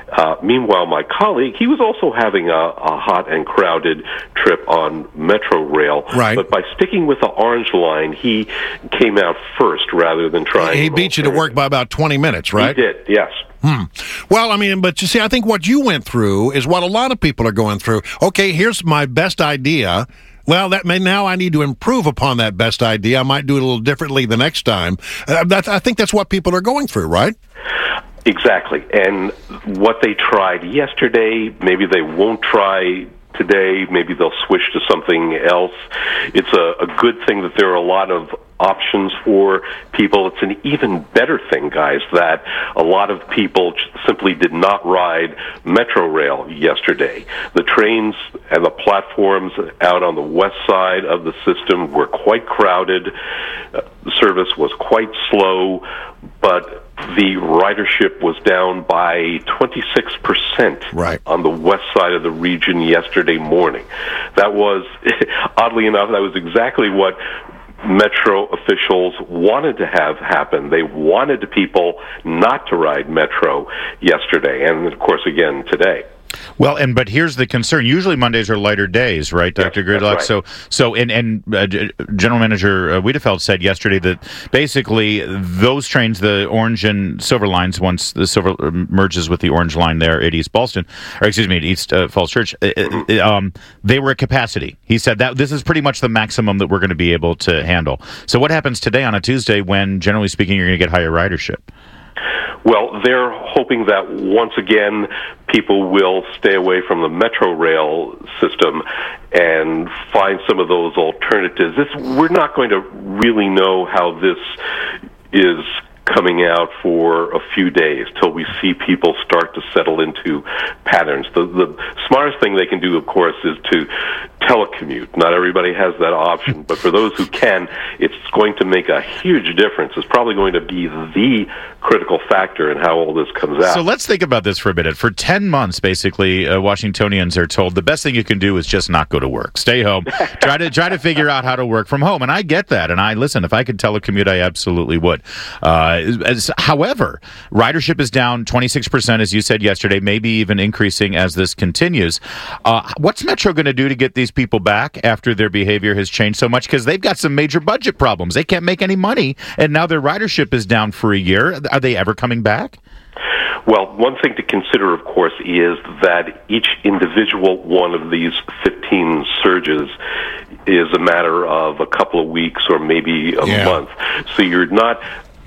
Uh, meanwhile, my colleague, he was also having a, a hot and crowded trip on Metro Rail. Right. But by sticking with the Orange Line, he came out first rather than trying. He beat you to work by about twenty minutes, right? He did, yes. Hmm. Well, I mean, but you see, I think what you went through is what a lot of people are going through. Okay, here's my best idea. Well, that may, now I need to improve upon that best idea. I might do it a little differently the next time. Uh, that, I think that's what people are going through, right? Exactly. And what they tried yesterday, maybe they won't try today. Maybe they'll switch to something else. It's a, a good thing that there are a lot of options for people. It's an even better thing, guys, that a lot of people simply did not ride Metro Rail yesterday. The trains and the platforms out on the west side of the system were quite crowded. Uh, the service was quite slow, but the ridership was down by twenty-six percent right. on the west side of the region yesterday morning. That was, oddly enough, that was exactly what Metro officials wanted to have happen. They wanted people not to ride Metro yesterday, and of course again today. Well, and but here's the concern. Usually Mondays are lighter days, right, Doctor Yes, Gridlock? right. So, so, and and uh, G- General Manager uh, Wiedefeld said yesterday that basically those trains, the orange and silver lines, once the silver uh, merges with the orange line there at East Ballston, or excuse me, at East uh, Falls Church, uh, uh, um, they were at capacity. He said that this is pretty much the maximum that we're going to be able to handle. So, what happens today on a Tuesday when, generally speaking, you're going to get higher ridership? Well, they're hoping that once again people will stay away from the Metro Rail system and find some of those alternatives. This, we're not going to really know how this is coming out for a few days till we see people start to settle into patterns. The, the smartest thing they can do, of course, is to telecommute. Not everybody has that option, but for those who can, it's going to make a huge difference. It's probably going to be the critical factor in how all this comes out. So let's think about this for a minute. For ten months, basically, uh, Washingtonians are told the best thing you can do is just not go to work. Stay home. try to try to figure out how to work from home. And I get that. And I listen, if I could telecommute, I absolutely would. Uh, as, however, ridership is down twenty-six percent, as you said yesterday, maybe even increasing as this continues. Uh, what's Metro going to do to get these people back after their behavior has changed so much? Because they've got some major budget problems. They can't make any money, and now their ridership is down for a year. Are they ever coming back? Well, one thing to consider, of course, is that each individual one of these fifteen surges is a matter of a couple of weeks or maybe a Yeah. month. So you're not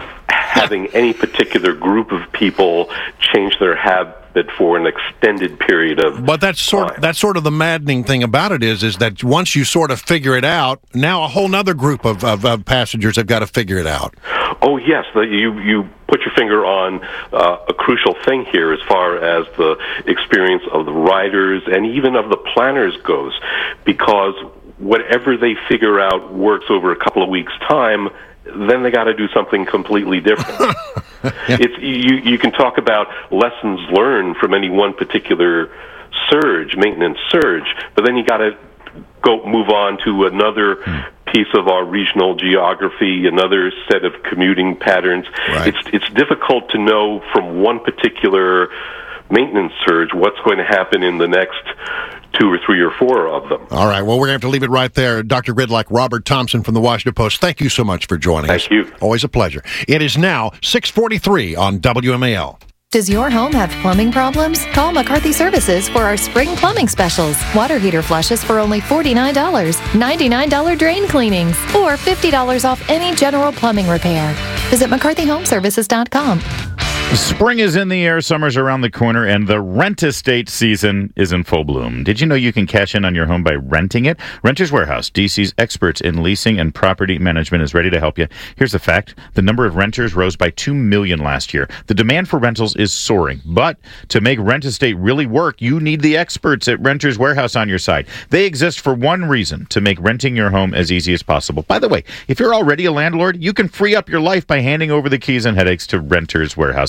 having any particular group of people change their habit for an extended period of But that's sort of, that's sort of the maddening thing about it is is that once you sort of figure it out, now a whole other group of, of, of passengers have got to figure it out. Oh, yes. The, you, you put your finger on uh, a crucial thing here as far as the experience of the riders and even of the planners goes, because whatever they figure out works over a couple of weeks' time, then they got to do something completely different. It's you. You can talk about lessons learned from any one particular surge, maintenance surge, but then you got to go move on to another piece of our regional geography, another set of commuting patterns. Right. It's it's difficult to know from one particular maintenance surge what's going to happen in the next two or three or four of them. All right. Well, we're going to have to leave it right there. Doctor Gridlock, Robert Thompson from the Washington Post, thank you so much for joining us. Thank you. Always a pleasure. It is now six forty-three on W M A L. Does your home have plumbing problems? Call McCarthy Services for our spring plumbing specials. Water heater flushes for only forty-nine dollars, ninety-nine dollars drain cleanings, or fifty dollars off any general plumbing repair. Visit McCarthy Home Services dot com. Spring is in the air, summer's around the corner, and the rent-estate season is in full bloom. Did you know you can cash in on your home by renting it? Renters Warehouse, D C's experts in leasing and property management, is ready to help you. Here's the fact. The number of renters rose by two million last year. The demand for rentals is soaring, but to make rent-estate really work, you need the experts at Renters Warehouse on your side. They exist for one reason, to make renting your home as easy as possible. By the way, if you're already a landlord, you can free up your life by handing over the keys and headaches to Renters Warehouse.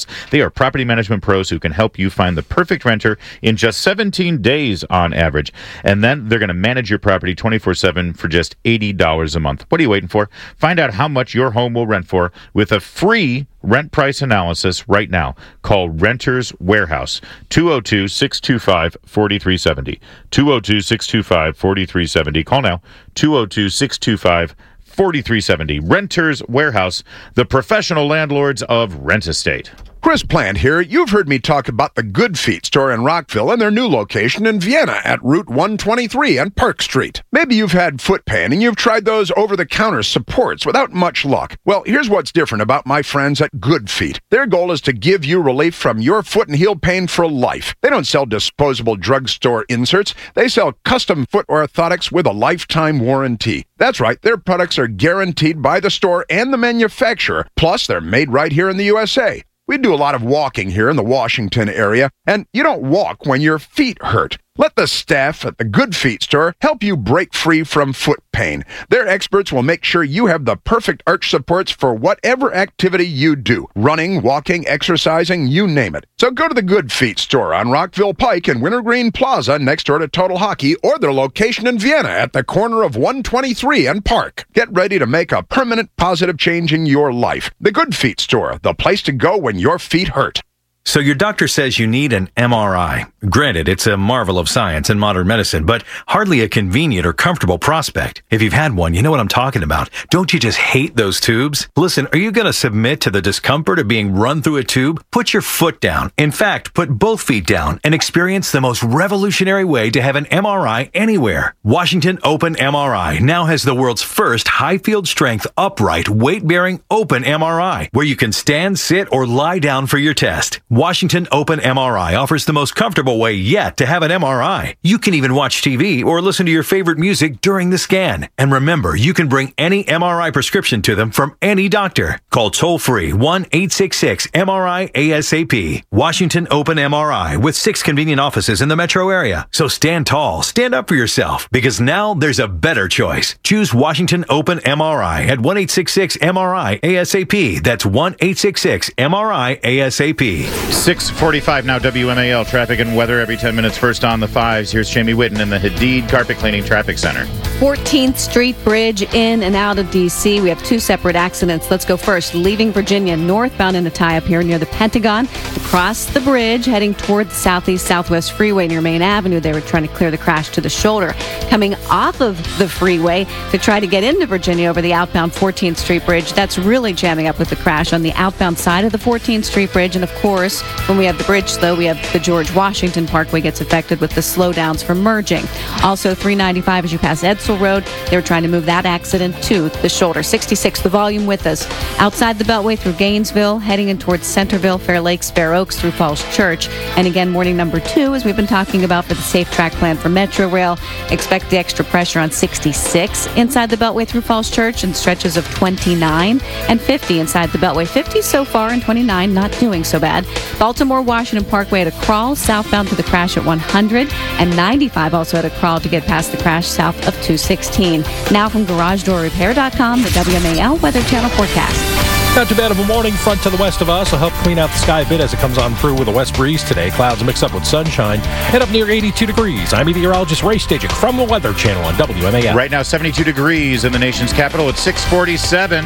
They are property management pros who can help you find the perfect renter in just seventeen days on average. And then they're going to manage your property twenty-four seven for just eighty dollars a month. What are you waiting for? Find out how much your home will rent for with a free rent price analysis right now. Call Renters Warehouse, two oh two, six two five, four three seven oh. two oh two, six two five, four three seven oh. Call now, two oh two, six two five, four three seven oh. Renters Warehouse, the professional landlords of Rent Estate. Chris Plant here. You've heard me talk about the Good Feet store in Rockville and their new location in Vienna at Route one twenty-three and Park Street. Maybe you've had foot pain and you've tried those over-the-counter supports without much luck. Well, here's what's different about my friends at Good Feet. Their goal is to give you relief from your foot and heel pain for life. They don't sell disposable drugstore inserts. They sell custom foot orthotics with a lifetime warranty. That's right, their products are guaranteed by the store and the manufacturer. Plus, they're made right here in the U S A. We do a lot of walking here in the Washington area, and you don't walk when your feet hurt. Let the staff at the Good Feet store help you break free from foot pain. Their experts will make sure you have the perfect arch supports for whatever activity you do. Running, walking, exercising, you name it. So go to the Good Feet store on Rockville Pike and Wintergreen Plaza next door to Total Hockey, or their location in Vienna at the corner of one twenty-three and Park. Get ready to make a permanent positive change in your life. The Good Feet store, the place to go when your feet hurt. So your doctor says you need an M R I. Granted, it's a marvel of science and modern medicine, but hardly a convenient or comfortable prospect. If you've had one, you know what I'm talking about. Don't you just hate those tubes? Listen, are you going to submit to the discomfort of being run through a tube? Put your foot down. In fact, put both feet down and experience the most revolutionary way to have an M R I anywhere. Washington Open M R I now has the world's first high field strength, upright, weight-bearing open M R I, where you can stand, sit, or lie down for your test. Washington Open M R I offers the most comfortable way yet to have an M R I. You can even watch T V or listen to your favorite music during the scan. And remember, you can bring any M R I prescription to them from any doctor. Call toll-free one eight six six M R I A S A P. Washington Open M R I with six convenient offices in the metro area. So stand tall, stand up for yourself, because now there's a better choice. Choose Washington Open M R I at one eight six six M R I A S A P. That's one eight six six M R I A S A P. six forty-five now, W M A L traffic and weather every ten minutes. First on the fives, here's Jamie Whitten in the Hadid Carpet Cleaning Traffic Center. fourteenth Street Bridge in and out of D C. We have two separate accidents. Let's go first. Leaving Virginia northbound in a tie-up here near the Pentagon. Across the bridge, heading toward the southeast southwest freeway near Main Avenue. They were trying to clear the crash to the shoulder. Coming off of the freeway to try to get into Virginia over the outbound fourteenth Street Bridge. That's really jamming up with the crash on the outbound side of the fourteenth Street Bridge. And of course, when we have the bridge, though, we have the George Washington Parkway gets affected with the slowdowns from merging. Also, three ninety-five as you pass Edsel Road. They were trying to move that accident to the shoulder. sixty-six, the volume with us. Outside the Beltway through Gainesville, heading in towards Centerville, Fair Lakes, Fair Oaks through Falls Church. And again, morning number two, as we've been talking about for the Safe Track Plan for Metro Rail. Expect the extra pressure on sixty-six inside the Beltway through Falls Church and stretches of twenty-nine and fifty inside the Beltway. fifty so far and twenty-nine not doing so bad. Baltimore Washington Parkway at a crawl southbound to the crash at one hundred, and ninety-five also at a crawl to get past the crash south of two sixteen. Now from garage door repair dot com, the W M A L Weather Channel forecast. Not too bad of a morning. Front to the west of us will help clean out the sky a bit as it comes on through with a west breeze today. Clouds mix up with sunshine and up near eighty-two degrees. I'm meteorologist Ray Stajic from the Weather Channel on W M A L. Right now, seventy-two degrees in the nation's capital at six forty-seven.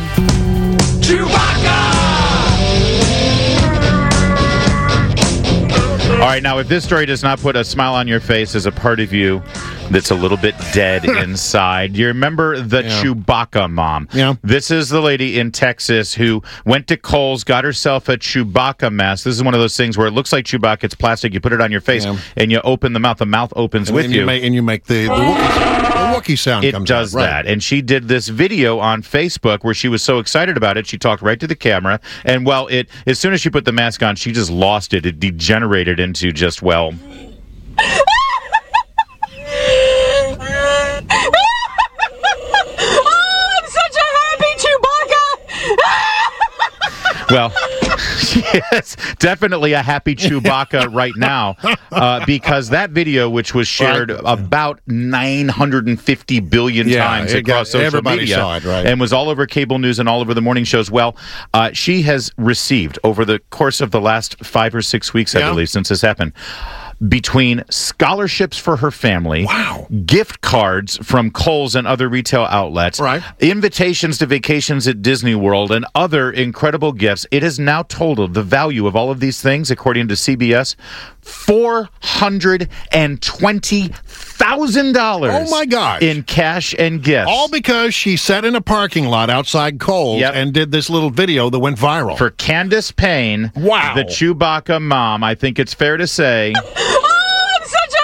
Chewbacca! All right, now, if this story does not put a smile on your face as a part of you that's a little bit dead inside, you remember the yeah. Chewbacca mom. Yeah. This is the lady in Texas who went to Kohl's, got herself a Chewbacca mask. This is one of those things where it looks like Chewbacca. It's plastic. You put it on your face, yeah. and you open the mouth. The mouth opens and with you. you. Make, and you make the, the, Wookiee, the Wookiee sound it comes does out. Right. that. And she did this video on Facebook where she was so excited about it, she talked right to the camera. And, well, it as soon as she put the mask on, she just lost it. It degenerated into just, well... Oh, I'm such a happy Chewbacca! Well, She is definitely a happy Chewbacca right now uh, because that video, which was shared right. about nine hundred fifty billion yeah, times across got, social everybody media saw it, right. and was all over cable news and all over the morning shows. Well, uh, she has received over the course of the last five or six weeks, I yeah. believe, since this happened, between scholarships for her family, wow. gift cards from Kohl's and other retail outlets, right. invitations to vacations at Disney World, and other incredible gifts. It has now totaled the value of all of these things, according to C B S, four hundred twenty thousand dollars. Oh, my gosh. In cash and gifts. All because she sat in a parking lot outside Kohl's yep. and did this little video that went viral. For Candace Payne, wow. the Chewbacca mom, I think it's fair to say... Oh, I'm such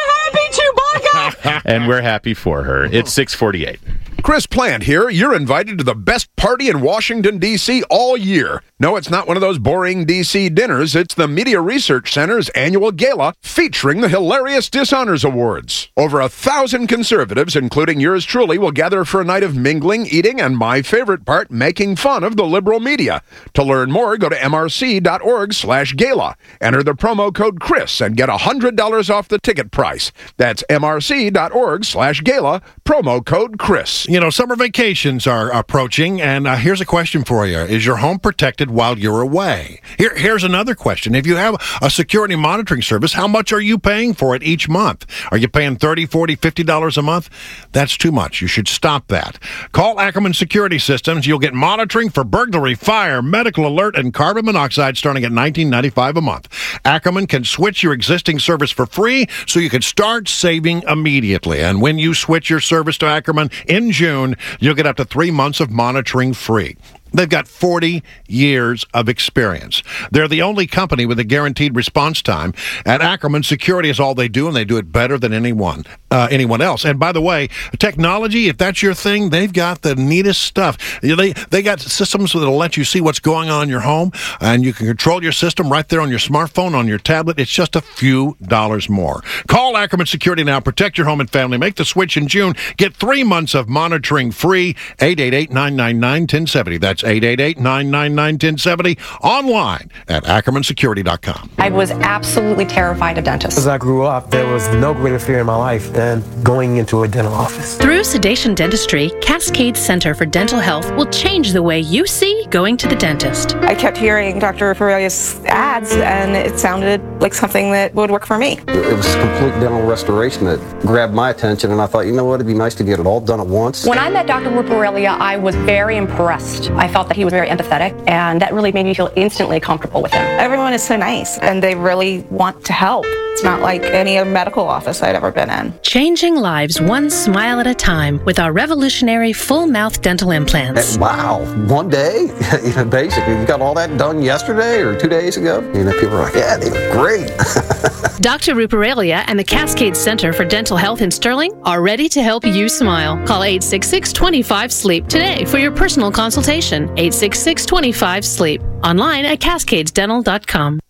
a happy Chewbacca! And we're happy for her. It's six forty-eight. Chris Plant here. You're invited to the best party in Washington, D C all year. No, it's not one of those boring D C dinners. It's the Media Research Center's annual gala featuring the hilarious Dishonors Awards. Over a thousand conservatives, including yours truly, will gather for a night of mingling, eating, and my favorite part, making fun of the liberal media. To learn more, go to mrc.org slash gala. Enter the promo code Chris and get one hundred dollars off the ticket price. That's mrc.org slash gala, promo code Chris. You know, summer vacations are approaching, and uh, here's a question for you. Is your home protected while you're away? Here, here's another question. If you have a security monitoring service, how much are you paying for it each month? Are you paying thirty dollars, forty dollars, fifty dollars a month? That's too much. You should stop that. Call Ackerman Security Systems. You'll get monitoring for burglary, fire, medical alert, and carbon monoxide starting at nineteen ninety-five dollars a month. Ackerman can switch your existing service for free, so you can start saving immediately. And when you switch your service to Ackerman in June, you'll get up to three months of monitoring free. They've got forty years of experience. They're the only company with a guaranteed response time. At Ackerman, security is all they do, and they do it better than anyone uh, anyone else. And by the way, technology, if that's your thing, they've got the neatest stuff. They they got systems that'll let you see what's going on in your home, and you can control your system right there on your smartphone, on your tablet. It's just a few dollars more. Call Ackerman Security now. Protect your home and family. Make the switch in June. Get three months of monitoring free. eight eight eight, nine nine nine, one zero seven zero. That's eight eight eight, nine nine nine, one zero seven zero. Online at ackerman security dot com. I was absolutely terrified of dentists. As I grew up, there was no greater fear in my life than going into a dental office. Through Sedation Dentistry, Cascade Center for Dental Health will change the way you see going to the dentist. I kept hearing Doctor Ferrelia's ads, and it sounded like something that would work for me. It was complete dental restoration that grabbed my attention, and I thought, you know what, it'd be nice to get it all done at once. When I met Doctor Ruparelia, I was very impressed. I felt that he was very empathetic, and that really made me feel instantly comfortable with him. Everyone is so nice, and they really want to help. It's not like any other medical office I'd ever been in. Changing lives one smile at a time with our revolutionary full-mouth dental implants. Wow, one day? You know, basically, you got all that done yesterday or two days ago? You know, people are like, yeah, they look great. Doctor Ruparelia and the Cascade Center for Dental Health in Sterling are ready to help you smile. Call eight six six, two five, sleep today for your personal consultation. eight six six, two five, sleep. Online at cascades dental dot com.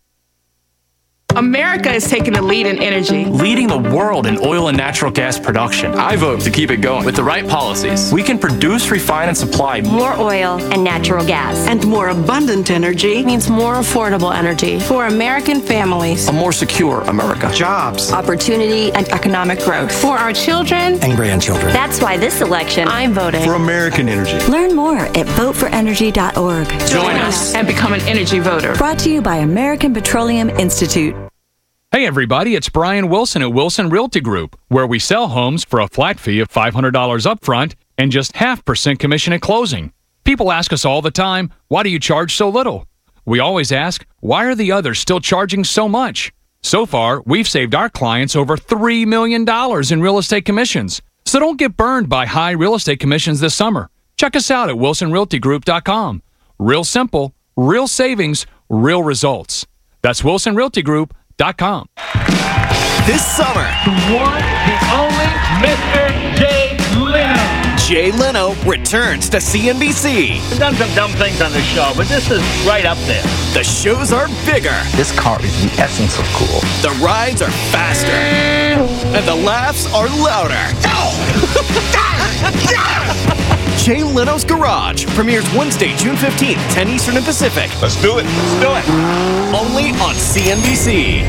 America is taking the lead in energy. Leading the world in oil and natural gas production. I vote to keep it going. With the right policies, we can produce, refine, and supply more oil and natural gas. And more abundant energy means more affordable energy for American families. A more secure America. Jobs. Opportunity and economic growth. For our children and grandchildren. That's why this election, I'm voting for American energy. Learn more at vote for energy dot org. Join us and become an energy voter. Brought to you by American Petroleum Institute. Hey everybody, it's Brian Wilson at Wilson Realty Group, where we sell homes for a flat fee of five hundred dollars up front and just half percent commission at closing. People ask us all the time, why do you charge so little? We always ask, why are the others still charging so much? So far, we've saved our clients over three million dollars in real estate commissions. So don't get burned by high real estate commissions this summer. Check us out at wilson realty group dot com. Real simple, real savings, real results. That's wilson realty group dot com. This summer, The one, the only, Mister Jay Leno. Jay Leno returns to C N B C. I've done some dumb things on the show, but this is right up there. The shows are bigger. This car is the essence of cool. The rides are faster. And the laughs are louder. Jay Leno's Garage premieres Wednesday, June fifteenth, ten Eastern and Pacific. Let's do it. Let's do it. Only on C N B C.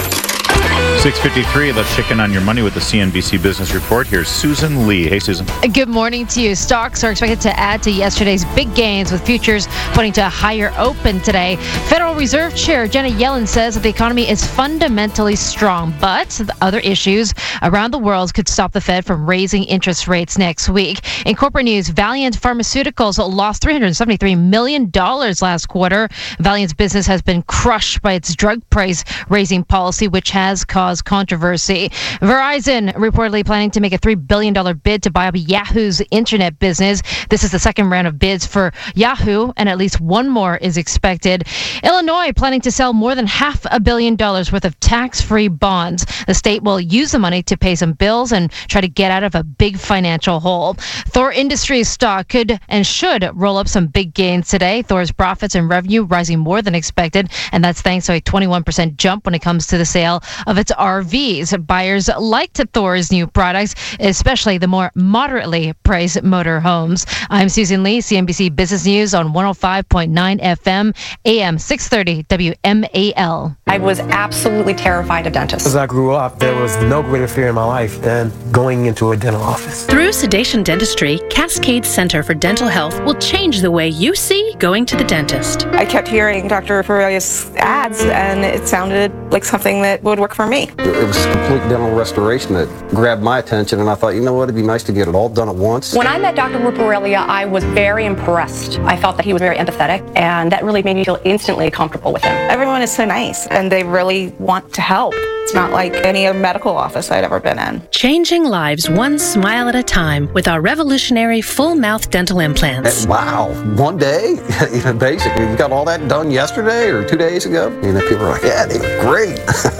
six fifty-three, let's check in on your money with the C N B C Business Report. Here's Susan Lee. Hey, Susan. Good morning to you. Stocks are expected to add to yesterday's big gains, with futures pointing to a higher open today. Federal Reserve Chair Janet Yellen says that the economy is fundamentally strong, but the other issues around the world could stop the Fed from raising interest rates next week. In corporate news, Valeant Pharmaceuticals lost three hundred seventy-three million dollars last quarter. Valeant's business has been crushed by its drug price raising policy, which has caused controversy. Verizon reportedly planning to make a three billion dollars bid to buy up Yahoo's internet business. This is the second round of bids for Yahoo, and at least one more is expected. Illinois planning to sell more than half a billion dollars worth of tax-free bonds. The state will use the money to pay some bills and try to get out of a big financial hole. Thor Industries stock could and should roll up some big gains today. Thor's profits and revenue rising more than expected, and that's thanks to a twenty-one percent jump when it comes to the sale of its R Vs. Buyers liked Thor's new products, especially the more moderately priced motorhomes. I'm Susan Lee, C N B C Business News on one oh five point nine F M, A M six thirty W M A L. I was absolutely terrified of dentists. As I grew up, there was no greater fear in my life than going into a dental office. Through Sedation Dentistry, Cascade Center for Dental Health will change the way you see going to the dentist. I kept hearing Doctor Ferraria's ads, and it sounded like something that would work for me. It was complete dental restoration that grabbed my attention, and I thought, you know what, it'd be nice to get it all done at once. When I met Doctor Ruparelia, I was very impressed. I felt that he was very empathetic, and that really made me feel instantly comfortable with him. Everyone is so nice, and they really want to help. It's not like any other medical office I'd ever been in. Changing lives one smile at a time with our revolutionary full mouth dental implants. Wow, one day? Basically, you got all that done yesterday or two days ago? You know, people are like, yeah, they look great.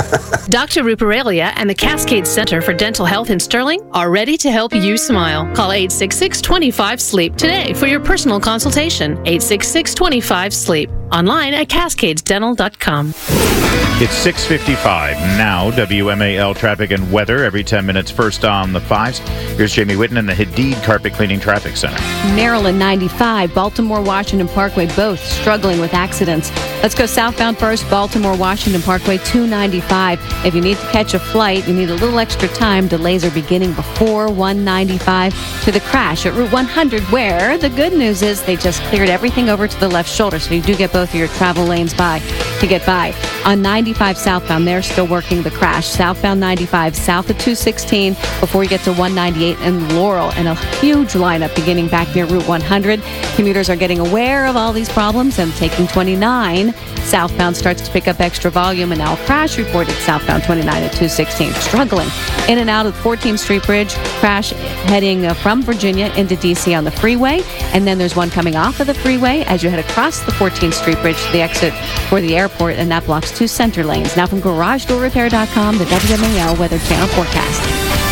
Doctor Ruparelia and the Cascade Center for Dental Health in Sterling are ready to help you smile. Call eight six six, two five, SLEEP today for your personal consultation. eight six six, two five, SLEEP. Online at cascades dental dot com. It's six fifty-five now. W M A L traffic and weather every ten minutes. First on the fives. Here's Jamie Whitten in the Hadid Carpet Cleaning Traffic Center. Maryland ninety-five, Baltimore Washington Parkway, both struggling with accidents. Let's go southbound first. Baltimore Washington Parkway two ninety-five. If you need to catch a flight, you need a little extra time. Delays are beginning before one ninety-five to the crash at Route one hundred, where the good news is they just cleared everything over to the left shoulder, so you do get both of your travel lanes by to get by. On ninety-five southbound, they're still working the crash. Southbound ninety-five, south of two sixteen, before you get to one ninety-eight and Laurel, and a huge lineup beginning back near Route one hundred. Commuters are getting aware of all these problems and taking twenty-nine. Southbound starts to pick up extra volume, and now a crash reported southbound twenty-nine at two sixteen. Struggling in and out of the fourteenth Street Bridge. Crash heading from Virginia into D C on the freeway, and then there's one coming off of the freeway as you head across the fourteenth Street Bridge to the exit for the airport, and that blocks two center lanes. Now from garage door repair dot com, the W M A L Weather Channel forecast.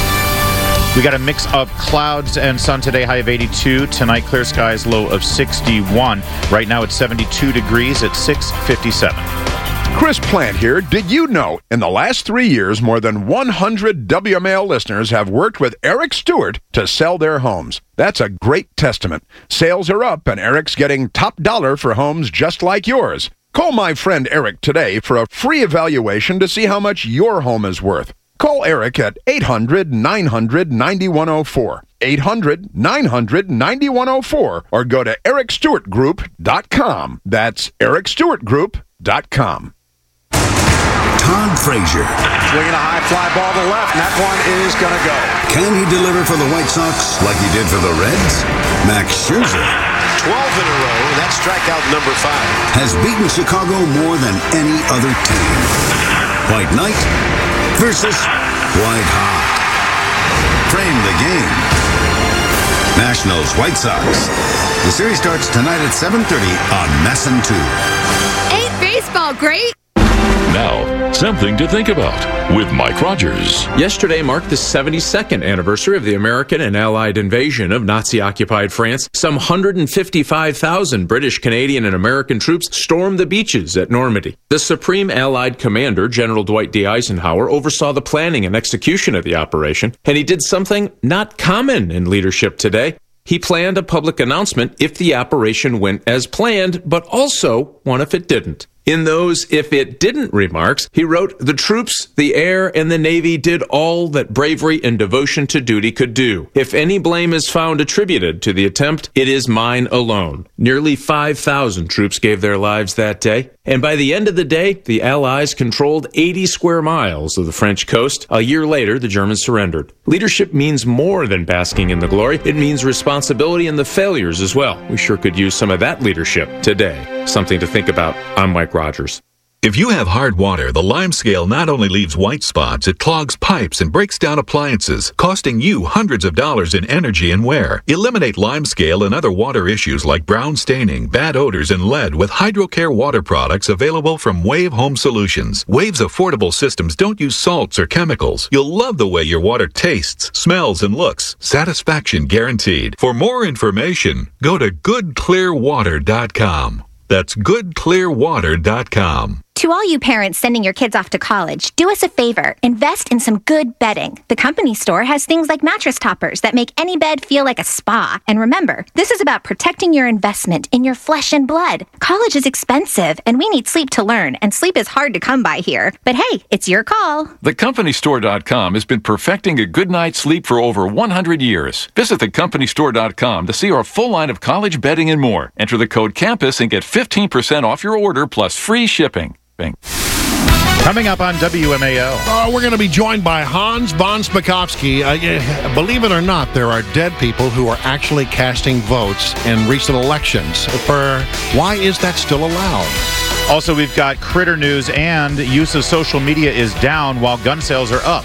We got a mix of clouds and sun today, high of eighty-two. Tonight, clear skies, low of sixty-one. Right now, it's seventy-two degrees at six fifty-seven. Chris Plant here. Did you know in the last three years, more than one hundred W M A L listeners have worked with Eric Stewart to sell their homes? That's a great testament. Sales are up, and Eric's getting top dollar for homes just like yours. Call my friend Eric today for a free evaluation to see how much your home is worth. Call Eric at eight hundred, nine hundred, ninety-one oh four. eight hundred, nine hundred, ninety-one oh four. Or go to eric stewart group dot com. That's eric stewart group dot com. Todd Frazier. Swinging a high fly ball to left, and that one is going to go. Can he deliver for the White Sox like he did for the Reds? Max Scherzer. twelve in a row, that's strikeout number five. Has beaten Chicago more than any other team. White Knight versus White Hawk. Frame the game. Nationals White Sox. The series starts tonight at seven thirty on Masson two. Ain't baseball great? Now, something to think about with Mike Rogers. Yesterday marked the seventy-second anniversary of the American and Allied invasion of Nazi-occupied France. Some one hundred fifty-five thousand British, Canadian, and American troops stormed the beaches at Normandy. The Supreme Allied Commander, General Dwight D. Eisenhower, oversaw the planning and execution of the operation, and he did something not common in leadership today. He planned a public announcement if the operation went as planned, but also one if it didn't. In those if it didn't remarks, he wrote, "The troops, the air, and the Navy did all that bravery and devotion to duty could do. If any blame is found attributed to the attempt, it is mine alone." Nearly five thousand troops gave their lives that day. And by the end of the day, the Allies controlled eighty square miles of the French coast. A year later, the Germans surrendered. Leadership means more than basking in the glory. It means responsibility in the failures as well. We sure could use some of that leadership today. Something to think about. I'm Mike Rogers. If you have hard water, the Lime Scale not only leaves white spots, it clogs pipes and breaks down appliances, costing you hundreds of dollars in energy and wear. Eliminate Lime Scale and other water issues like brown staining, bad odors, and lead with HydroCare water products available from Wave Home Solutions. Wave's affordable systems don't use salts or chemicals. You'll love the way your water tastes, smells, and looks. Satisfaction guaranteed. For more information, go to good clear water dot com. That's good clear water dot com. To all you parents sending your kids off to college, do us a favor. Invest in some good bedding. The company store has things like mattress toppers that make any bed feel like a spa. And remember, this is about protecting your investment in your flesh and blood. College is expensive, and we need sleep to learn, and sleep is hard to come by here. But hey, it's your call. the company store dot com has been perfecting a good night's sleep for over one hundred years. Visit the company store dot com to see our full line of college bedding and more. Enter the code CAMPUS and get fifteen percent off your order plus free shipping. Coming up on W M A O. Uh, we're going to be joined by Hans von Spakovsky. Uh, yeah, believe it or not, there are dead people who are actually casting votes in recent elections. For why is that still allowed? Also, we've got critter news, and use of social media is down while gun sales are up.